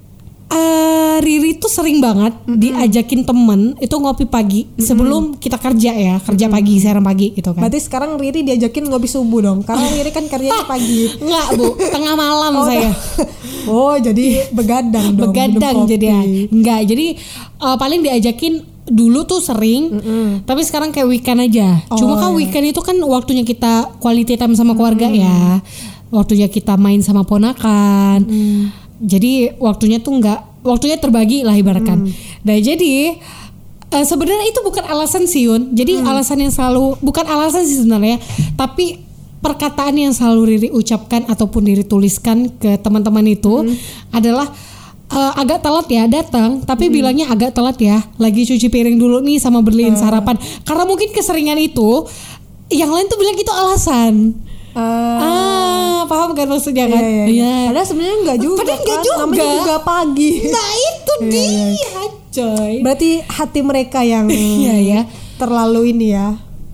uh, Riri tuh sering banget diajakin temen itu ngopi pagi sebelum kita kerja ya, kerja pagi, siaran pagi gitu kan. Berarti sekarang Riri diajakin ngopi subuh dong, karena Riri kan kerjanya pagi. Enggak Bu, tengah malam Oh, saya. Oh jadi begadang dong. Begadang minum kopi. jadi ya. Enggak, jadi uh, paling diajakin dulu tuh sering, tapi sekarang kayak weekend aja. Oh, Cuma kan iya. weekend itu kan waktunya kita quality time sama keluarga ya, waktunya kita main sama ponakan. Jadi waktunya tuh nggak, waktunya terbagi lah ibaratkan. Nah jadi uh, sebenarnya itu bukan alasan sih Yun. Jadi alasan yang selalu, bukan alasan sih sebenarnya, tapi perkataan yang selalu Riri ucapkan ataupun Riri tuliskan ke teman-teman itu adalah Uh, agak telat ya datang, tapi bilangnya agak telat ya, lagi cuci piring dulu nih sama berliin sarapan. Karena mungkin keseringan itu, yang lain tuh bilang itu alasan. Ah, Ah, paham kan maksudnya kan? iya, iya, iya. Padahal sebenarnya enggak juga. Padahal enggak kan? juga. Namanya juga pagi. Nah itu dia, coy. Berarti hati mereka yang Iya ya. terlalu ini ya.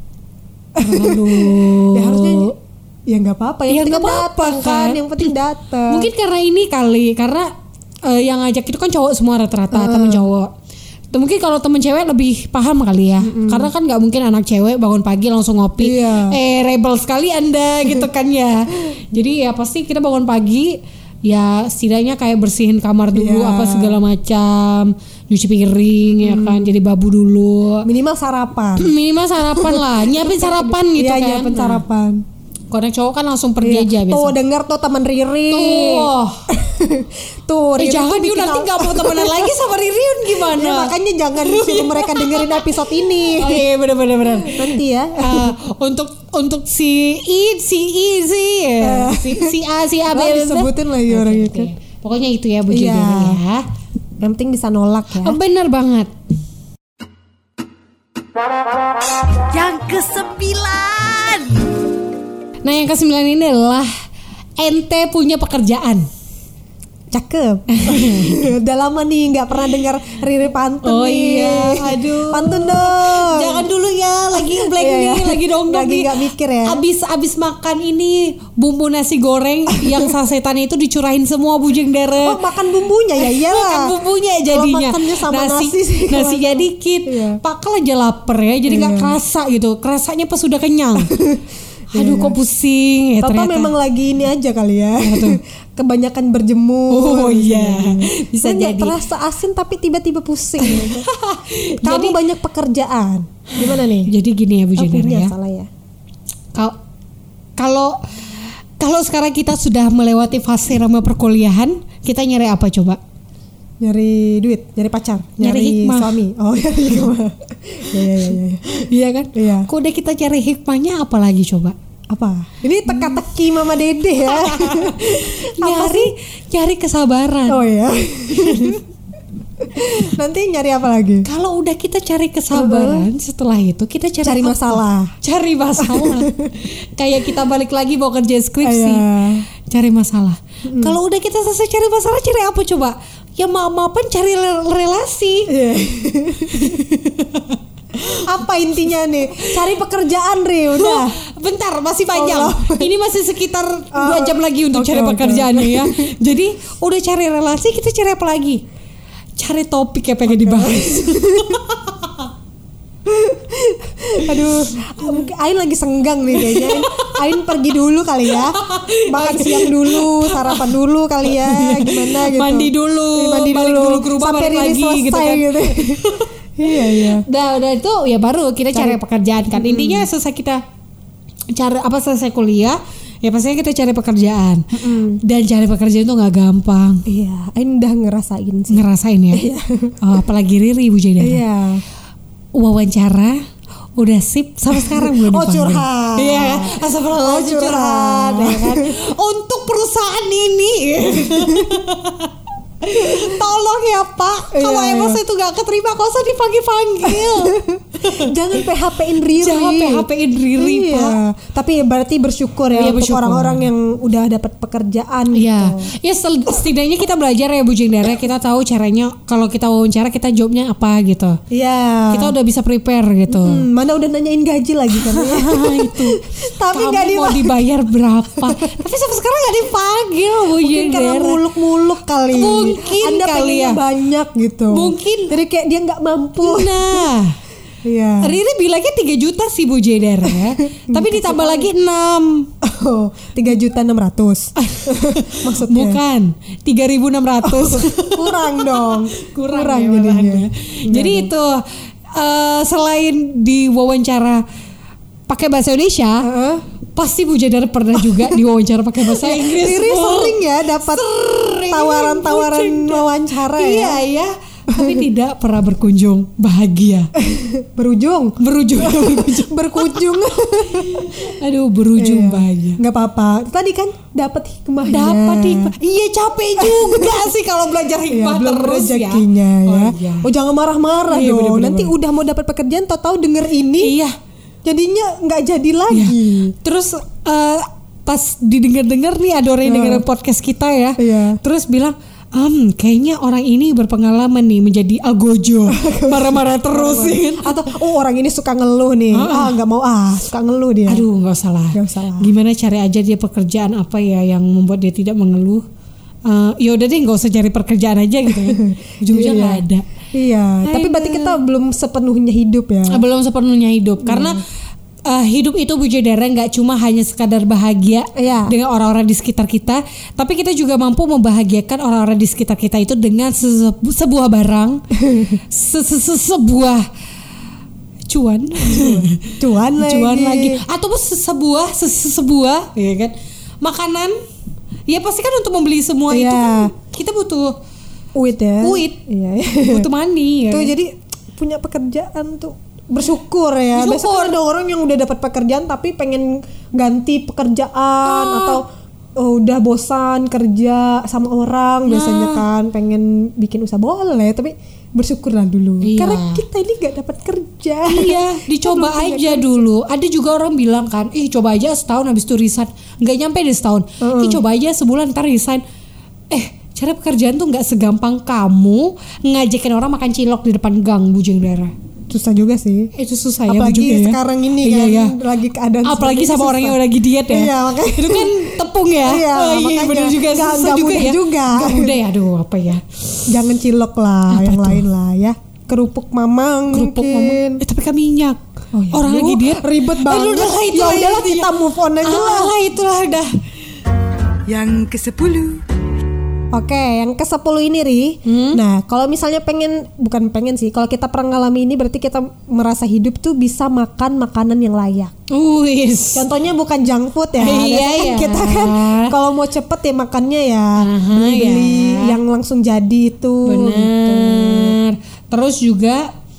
Aduh. Ya harusnya ya nggak apa-apa. Yang Ya, penting nggak apa-apa, datang kan. kan. Yang penting datang. Mungkin karena ini kali, karena uh, yang ngajak itu kan cowok semua rata-rata, temen cowok. Tuh, mungkin kalau temen cewek lebih paham kali ya, karena kan nggak mungkin anak cewek bangun pagi langsung ngopi. Iya. Eh rebel sekali anda gitu kan ya. Jadi ya pasti kita bangun pagi, ya setidaknya kayak bersihin kamar dulu, Iya. apa segala macam, nyuci piring ya kan, jadi babu dulu. minimal sarapan. Minimal sarapan lah, nyiapin sarapan gitu Iya, kan. nyiapin Nah, sarapan. kalau cowok kan langsung pergi aja biasa. Tuh dengar tuh teman Riri. Tuh. Tuh Eh Riri jangan tuh Yun, bikin nanti al- gak mau temenan lagi sama Ririun gimana? Ya, makanya jangan suruh mereka dengerin episode ini. Oh iya bener bener bener. Nanti ya. Ah, untuk untuk si I, si I, si, si, si A, si A, Lah, B, disebutin lagi Oke, orangnya oke. kan. Pokoknya itu ya Bu Iya. Jegdare ya. Yang penting bisa nolak ya. Bener banget. Yang kesembilan. Nah yang kesembilan ini adalah ente punya pekerjaan. Cakep. Udah lama nih nggak pernah dengar Riri pantun Oh nih. iya, aduh. Pantun dong. Jangan dulu ya, lagi blank Iya, nih, iya. lagi dongdong Lagi nih. nggak mikir ya. Abis abis makan ini bumbu nasi goreng yang sasetan itu dicurahin semua bujeng dere. Oh makan bumbunya ya iyalah. Makan bumbunya jadinya. Kalau makannya sama nasi, nasi sih. nasinya dikit. Iya. Pakal aja lapar ya, jadi nggak Iya. kerasa gitu. Kerasanya pas sudah kenyang. Aduh Iya. kok pusing ya Papa ternyata. memang lagi ini aja kali ya. Kebanyakan Oh berjemur. iya, bisa Kan nggak jadi. terasa asin tapi tiba-tiba pusing. Gitu. Kamu Jadi- banyak pekerjaan. Gimana nih? Jadi gini ya Bu Oh, Jenera punya, ya. salah ya. Kal- Kalau kalau sekarang kita sudah melewati fase rama perkuliahan, kita nyari apa coba? Nyari duit, nyari pacar, Nyari nyari, hikmah. suami. Oh, nyari hikmah. Iya iya iya. iya. Iya kan? Iya. Kok udah kita cari hikmahnya apa lagi coba? Apa? Ini teka-teki Mama Dede ya. Apa Nyari nyari kesabaran. Oh iya. Nanti nyari apa lagi? Kalau udah kita cari kesabaran, setelah itu kita cari, Cari apa? masalah. Cari masalah. Kayak kita balik lagi mau kerja skripsi. Iya. Cari masalah. Kalau udah kita selesai cari masalah, cari apa coba? Ya maaf-maafan cari le- relasi. Iya. Apa intinya nih? Cari pekerjaan, Ri, udah. Bentar, masih panjang. Allah. Ini masih sekitar dua jam lagi untuk Oke, cari oke. pekerjaannya ya. Jadi udah cari relasi, kita cari apa lagi? Cari topik yang pengen dibahas. Aduh, Ain lagi senggang nih kayaknya. Ain, Ain pergi dulu kali ya. Makan siang dulu, sarapan dulu kali ya. Gimana gitu. Mandi dulu, Iya, mandi balik dulu. dulu ke rumah, Sampai balik Riri lagi, selesai gitu kan. gitu. Iya iya. Nah, udah itu ya baru kita cari, pekerjaan kan. Intinya selesai kita cari apa selesai kuliah, ya pastinya kita cari pekerjaan. Dan cari pekerjaan itu nggak gampang. Iya, Ain udah ngerasain sih. Ngerasain ya. Oh, apalagi Riri Bu Jenera. Iya. Wawancara udah sip sampai sekarang belum Oh, dipanggil. curhat. Iya, astagfirullah Oh, curhat, curhat. ya kan. Untuk perusahaan ini. Tolong ya Pak, kalau Iya, emang iya. saya tuh gak keterima, kok usah dipanggil-panggil. Jangan P H P-in Riri. Jangan P H P-in Riri, iya. Pak. Tapi berarti bersyukur ya Iya, untuk bersyukur. orang-orang yang udah dapat pekerjaan Iya, gitu. ya sel- setidaknya kita belajar ya Bu Jenera, kita tahu caranya kalau kita wawancara kita jawabnya apa gitu. Iya. Kita udah bisa prepare gitu. Hmm, mana udah nanyain gaji lagi kan ya. Itu. Tapi Kamu nggak mau dibayar. dibayar berapa? Tapi sampai sekarang nggak dipanggil Bu Mungkin karena Jenera. muluk-muluk kali. Mungkin Anda kali pengennya ya. banyak gitu. Mungkin. Jadi kayak dia nggak mampu. Nah, Iya. Riri bilangnya tiga juta sih Bu Jenera ya. Tapi ditambah lagi enam. Oh, tiga juta enam ratus. Maksudnya. Bukan, tiga ribu enam ratus. Kurang dong. Kurang, Kurang ya, jadinya. malahan ya. Jadi itu eh, selain diwawancara pakai bahasa Indonesia, Heeh. pasti Bu Jenera pernah juga diwawancara pakai bahasa Inggris. Riri Bu. sering ya dapat Sering, tawaran-tawaran Bu Jenera. wawancara Iya ya. ya, tapi tidak pernah berkunjung bahagia. Berujung. Berujung, berujung. Berkunjung. Aduh, berujung Iya. bahagia. Nggak apa-apa. Tadi kan dapat hikmahnya. Dapat hikmah. Iya capek juga sih kalau belajar Iya, hikmah belum terus rezekinya ya. ya. Oh, iya. Oh, jangan marah-marah Iya, dong. bener-bener. Nanti udah mau dapat pekerjaan, tahu-tahu denger ini, Iya. jadinya nggak jadi Iya. lagi. Terus eh, pas didengar-dengar nih ada orang yang dengerin podcast kita ya. Iya. Terus bilang, "Um, kayaknya orang ini berpengalaman nih menjadi algojo, marah-marah terus ya kan." Atau oh orang ini suka ngeluh nih. Ah, nggak mau ah, suka ngeluh dia. Aduh, nggak usah lah. Nggak usah lah. Gimana cari aja dia pekerjaan apa ya yang membuat dia tidak mengeluh. Eh, ya udah deh, nggak usah cari pekerjaan aja gitu ya. Ujung-ujungnya Iya. nggak ada. Iya, tapi berarti kita belum sepenuhnya hidup ya. Ah, belum sepenuhnya hidup karena eh, hidup itu Bu Jenera nggak cuma hanya sekadar bahagia Iya. dengan orang-orang di sekitar kita, tapi kita juga mampu membahagiakan orang-orang di sekitar kita itu dengan se- sebuah barang, se- se- se- sebuah cuan, Cuan lagi. cuan lagi, ataupun se- sebuah se- se- sebuah, ya kan, makanan. Ya pasti kan untuk membeli semua itu Iya. kan kita butuh Uit ya. Uit. Iya. butuh money. Ya Tuh kan? jadi punya pekerjaan tuh bersyukur ya. Bersyukur. Biasanya kan ada orang yang udah dapat pekerjaan tapi pengen ganti pekerjaan Ah. atau oh, udah bosan kerja sama orang biasanya kan pengen bikin usaha boleh tapi bersyukurlah dulu Iya. karena kita ini nggak dapat kerja. Iya, dicoba Kita belum punya aja kerja. dulu. Ada juga orang bilang kan, ih coba aja setahun habis itu resign. Nggak nyampe deh setahun. Uh-uh. Ih coba aja sebulan ntar resign. Eh, cara pekerjaan tuh nggak segampang kamu ngajakin orang makan cilok di depan gang Bujeng Dara. Susah juga sih. Itu susah ya. Apalagi juga ya. sekarang ini Iya, kan iya. lagi keadaan Apalagi seperti sama itu orang yang susah. lagi diet ya. Iya, makanya. Itu kan tepung ya. Iya, Oh, iya makanya. bener juga. Nggak- Susah nggak juga mudah ya. juga. Nggak mudah ya. Aduh apa ya. Jangan cilok lah, Apa yang tuh? lain lah ya. Kerupuk mamang Kerupuk mungkin. ngomong. Eh tapi kan minyak. Oh, iya. Orang Aduh, lagi diet. ribet banget. Aduh, udah lah, itu Ya lah, udahlah itu kita ya. move on aja lah. Ah, itulah udah. Yang kesepuluh. Oke, yang ke sepuluh ini Ri. Hmm? Nah, kalau misalnya pengen bukan pengen sih, kalau kita pernah ngalami ini berarti kita merasa hidup tuh bisa makan makanan yang layak. Wis. Contohnya bukan junk food ya. Iya, Biasanya kan iya. kita kan kalau mau cepet ya makannya ya Aha, beli-beli ya. yang langsung jadi itu. gitu. Benar. Terus juga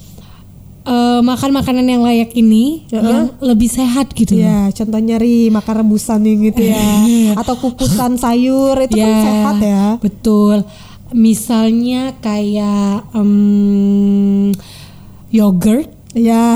eh, makan makanan yang layak ini Uh-uh. yang lebih sehat gitu. Ya, contohnya Ri makan rebusan yang gitu ya, atau kukusan sayur itu kan sehat ya. Betul. Misalnya kayak em, yogurt, Ya,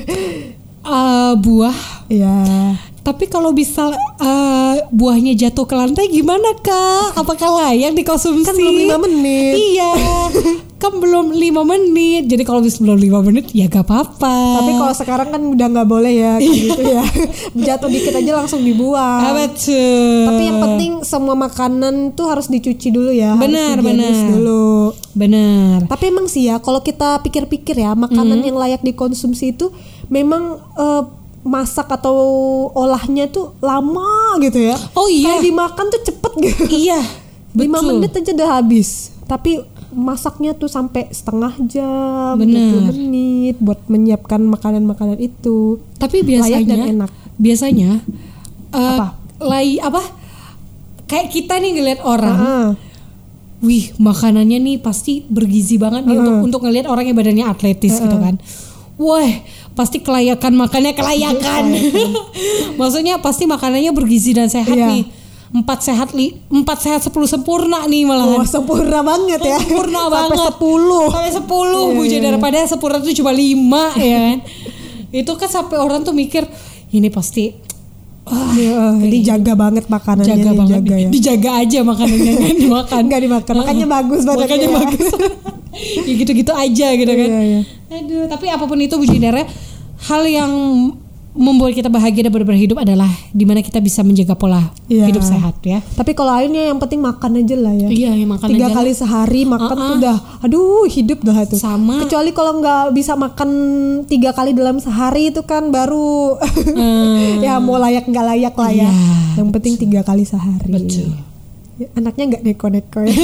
eh, buah. ya. Tapi kalau bisa eh, buahnya jatuh ke lantai gimana Kak? Apakah layak dikonsumsi? Kan belum lima menit. Iya, kan belum lima menit. Jadi kalau bisa belum lima menit ya gak apa-apa. Tapi kalau sekarang kan udah nggak boleh ya kayak gitu ya. Jatuh dikit aja langsung dibuang. Ah, betul. Tapi yang penting semua makanan tuh harus dicuci dulu ya. harus Benar, higienis benar. dulu. Benar. Tapi emang sih ya kalau kita pikir-pikir ya makanan yang layak dikonsumsi itu memang eh, masak atau olahnya tuh lama gitu ya. Oh iya. Kayak dimakan tuh cepet gitu. Iya, lima betul. menit aja udah habis. Tapi masaknya tuh sampai setengah jam, Bener. dua puluh menit buat menyiapkan makanan-makanan itu. Tapi Layak dan biasanya enak. biasanya eh, Apa? lai apa? Kayak kita nih ngeliat orang, Ah, wih makanannya nih pasti bergizi banget nih untuk untuk ngelihat orang yang badannya atletis gitu kan. Wah, pasti kelayakan makannya kelayakan. Maksudnya pasti makanannya bergizi dan sehat Iya. nih. Empat sehat li, empat sehat sepuluh sempurna nih wah malahan. sempurna banget ya. Sempurna Sampai banget. sepuluh. Sampai sepuluh Iya, Bu iya. daripada sempurna tuh cuma lima ya kan. Itu kan sampai orang tuh mikir ini pasti wah, Ya, dijaga banget makanannya, jaga banget dijaga nih. ya. Dijaga aja makanannya kan dimakan. Enggak dimakan, makanya bagus badannya Makanya ya. bagus. Ya gitu-gitu aja gitu kan. Iya, iya. Aduh, tapi apapun itu Bu Jindara, hal yang membuat kita bahagia dan benar-benar hidup adalah dimana kita bisa menjaga pola Iya. hidup sehat ya. Tapi kalau akhirnya yang penting makan aja lah ya. Iya, yang makan Tiga aja kali lah. sehari makan Uh-uh. tuh udah, aduh hidup dah tuh. Sama. Kecuali kalau nggak bisa makan tiga kali dalam sehari itu kan baru ya mau layak nggak layak lah ya. Iya, Yang penting tiga kali sehari. Betul. Ya, anaknya nggak neko-neko ya.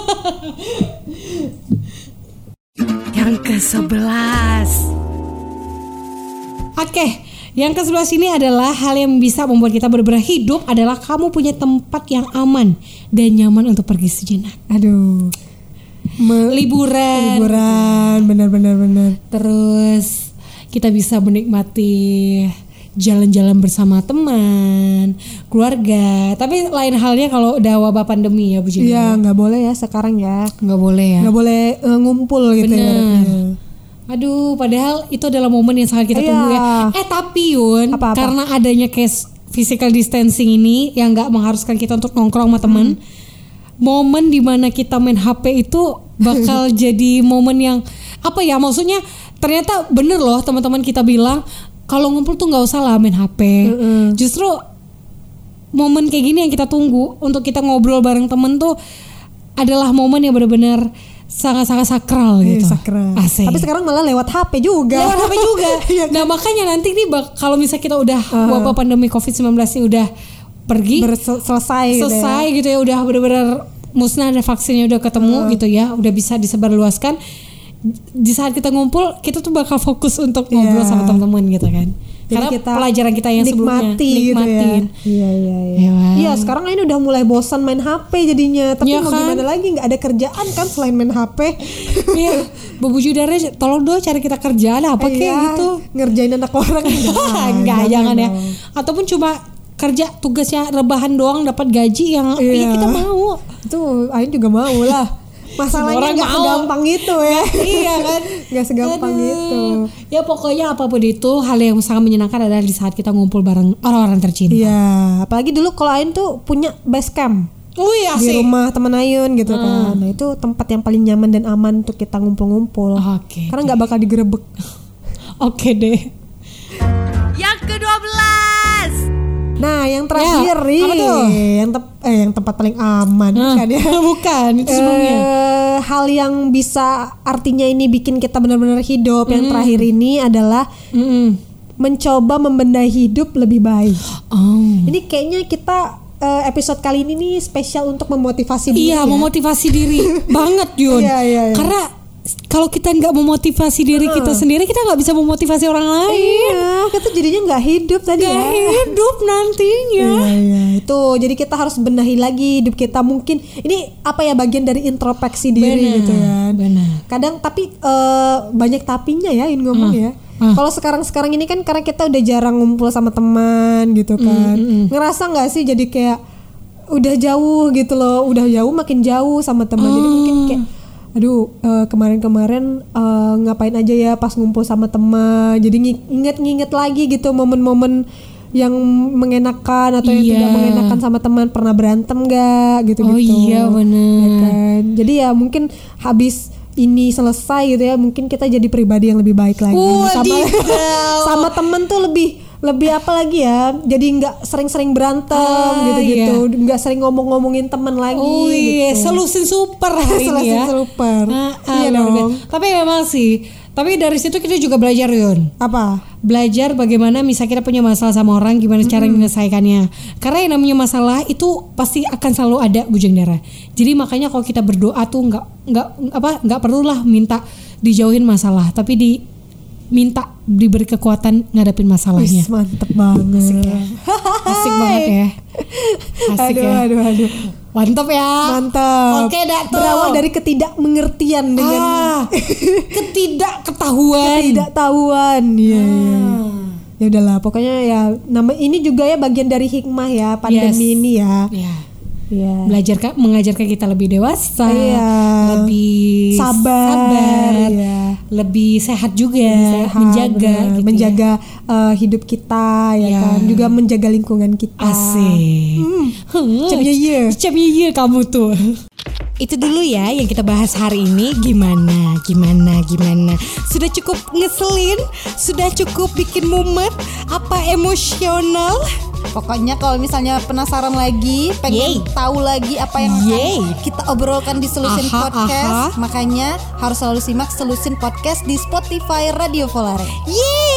Yang kesebelas. Oke, yang ke sebelah sini adalah hal yang bisa membuat kita benar-benar hidup adalah kamu punya tempat yang aman dan nyaman untuk pergi sejenak. Aduh. Me- Liburan, liburan, benar-benar benar. terus kita bisa menikmati jalan-jalan bersama teman, keluarga. Tapi lain halnya kalau udah wabah pandemi ya Bu Jina. Iya nggak boleh ya sekarang ya. Nggak boleh ya. Nggak boleh eh, ngumpul gitu ya. Bener. Aduh, padahal itu adalah momen yang sangat kita Iya. tunggu ya. Eh tapi Yun, Apa-apa? karena adanya case physical distancing ini yang nggak mengharuskan kita untuk nongkrong sama teman, Hmm. momen dimana kita main H P itu bakal jadi momen yang apa ya? Maksudnya ternyata bener loh teman-teman kita bilang kalau ngumpul tuh nggak usah lah main H P. Mm-mm. Justru momen kayak gini yang kita tunggu untuk kita ngobrol bareng temen tuh adalah momen yang benar-benar sangat-sangat sakral Iya, gitu. sakral. Asik. Tapi sekarang malah lewat H P juga. Lewat H P juga. Iya kan? Nah makanya nanti nih bak- kalau misalnya kita udah Uh. wabah pandemi covid sembilan belas ini udah pergi, Bersel- selesai gitu ya. selesai gitu ya, udah benar-benar musnah dan vaksinnya udah ketemu Uh. gitu ya, udah bisa disebarluaskan. Di saat kita ngumpul, kita tuh bakal fokus untuk ngobrol Iya. sama teman-teman gitu kan. Jadi Karena kita pelajaran kita yang sebelumnya nikmati gitu ya. nikmatin. Iya iya iya. Iya, kan? Iya, sekarang ini udah mulai bosan main H P jadinya. Tapi Iya mau kan? gimana lagi, nggak ada kerjaan kan selain main H P. Iya, Bu Judara tolong dong cari kita kerjaan apa kayak Iya, gitu. ngerjain anak orang. Enggak, jangan, ya. dong. Ataupun cuma kerja tugasnya rebahan doang dapat gaji yang Iya. ya kita mau. Itu Ain juga mau lah. Masalahnya Orang nggak mau. segampang itu ya. Iya kan? Nggak segampang Aduh. itu. Ya pokoknya apapun itu hal yang sangat menyenangkan adalah di saat kita ngumpul bareng orang-orang tercinta. Iya, apalagi dulu kalau Ain tuh punya base camp Oh iya di sih. rumah teman Ayun gitu kan. Nah itu tempat yang paling nyaman dan aman untuk kita ngumpul-ngumpul. Oke. Karena nggak bakal digerebek. Oke deh. Yang kedua belas. Nah yang terakhir Ya, nih, apa tuh? yang tep- eh, yang tempat paling aman Nah, kan ya. bukan itu sebelumnya. Eh, hal yang bisa artinya ini bikin kita benar-benar hidup. Yang terakhir ini adalah Mm-mm. mencoba membenahi hidup lebih baik. Oh. Ini kayaknya kita eh, episode kali ini nih spesial untuk memotivasi diri. Iya, ya. memotivasi diri banget Yun. Iya, iya, iya. Karena kalau kita nggak memotivasi diri kita sendiri, kita nggak bisa memotivasi orang lain. Iya, kita jadinya nggak hidup tadi Nggak ya. hidup nantinya. Iya, iya. Itu jadi kita harus benahi lagi hidup kita. Mungkin ini apa ya bagian dari introspeksi diri Benar, gitu kan. benar. Kadang tapi eh, banyak tapinya ya ini ngomong ya. ah. Kalau sekarang-sekarang ini kan karena kita udah jarang ngumpul sama teman gitu kan. Ngerasa nggak sih jadi kayak udah jauh gitu loh, udah jauh makin jauh sama teman. Jadi mungkin kayak aduh eh, kemarin-kemarin eh, ngapain aja ya pas ngumpul sama teman. Jadi ngi- inget-nginget lagi gitu momen-momen yang mengenakan atau yang Iya. tidak mengenakan sama teman, pernah berantem nggak gitu-gitu. Oh iya, bener. Ya kan? Jadi ya mungkin habis ini selesai gitu ya, mungkin kita jadi pribadi yang lebih baik lagi. Sama Wadidaw. sama temen tuh lebih lebih apa lagi ya? Jadi nggak sering-sering berantem Ah, gitu-gitu, nggak sering ngomong-ngomongin temen lagi. Oh iya, gitu. solusi super hari ini Solusi ya. super. Ah, ah, Iya luar dong. biasa. Tapi memang sih, tapi dari situ kita juga belajar Yun. Apa? Belajar bagaimana misalnya kita punya masalah sama orang, gimana cara menyelesaikannya. Karena yang namanya masalah itu pasti akan selalu ada, Bujang Dara. Jadi makanya kalau kita berdoa tuh nggak nggak apa nggak perlulah minta dijauhin masalah, tapi di minta diberi kekuatan ngadapin masalahnya. Wis, mantep banget. Asik ya. Asik banget ya. Asik aduh, ya. aduh, aduh. Mantap ya. Mantap. Oke, dah tuh. Berawal dari ketidakmengertian dengan Ah, ketidakketahuan. ketidaktahuan. Iya, iya. Ya udahlah, pokoknya ya nama ini juga ya bagian dari hikmah ya pandemi Yes. ini ya. Ya. Iya. Belajar kan mengajarkan kita lebih dewasa, Iya. lebih Sabar, sabar, iya. lebih sehat juga, Sehat, menjaga, benar. gitu menjaga eh, hidup kita ya Ya. kan, juga menjaga lingkungan kita. ya. Asik. Hmm. Cem ye ye. Cem ye ye kamu tuh. Itu dulu ya yang kita bahas hari ini. Gimana, gimana, gimana. Sudah cukup ngeselin? Sudah cukup bikin mumet? Apa emosional? Pokoknya kalau misalnya penasaran lagi, pengen Yeay. tahu lagi apa yang Yeay. akan kita obrolkan di Selusin Aha, Podcast, aha. makanya harus selalu simak Selusin Podcast di Spotify Radio Volare. Yeay.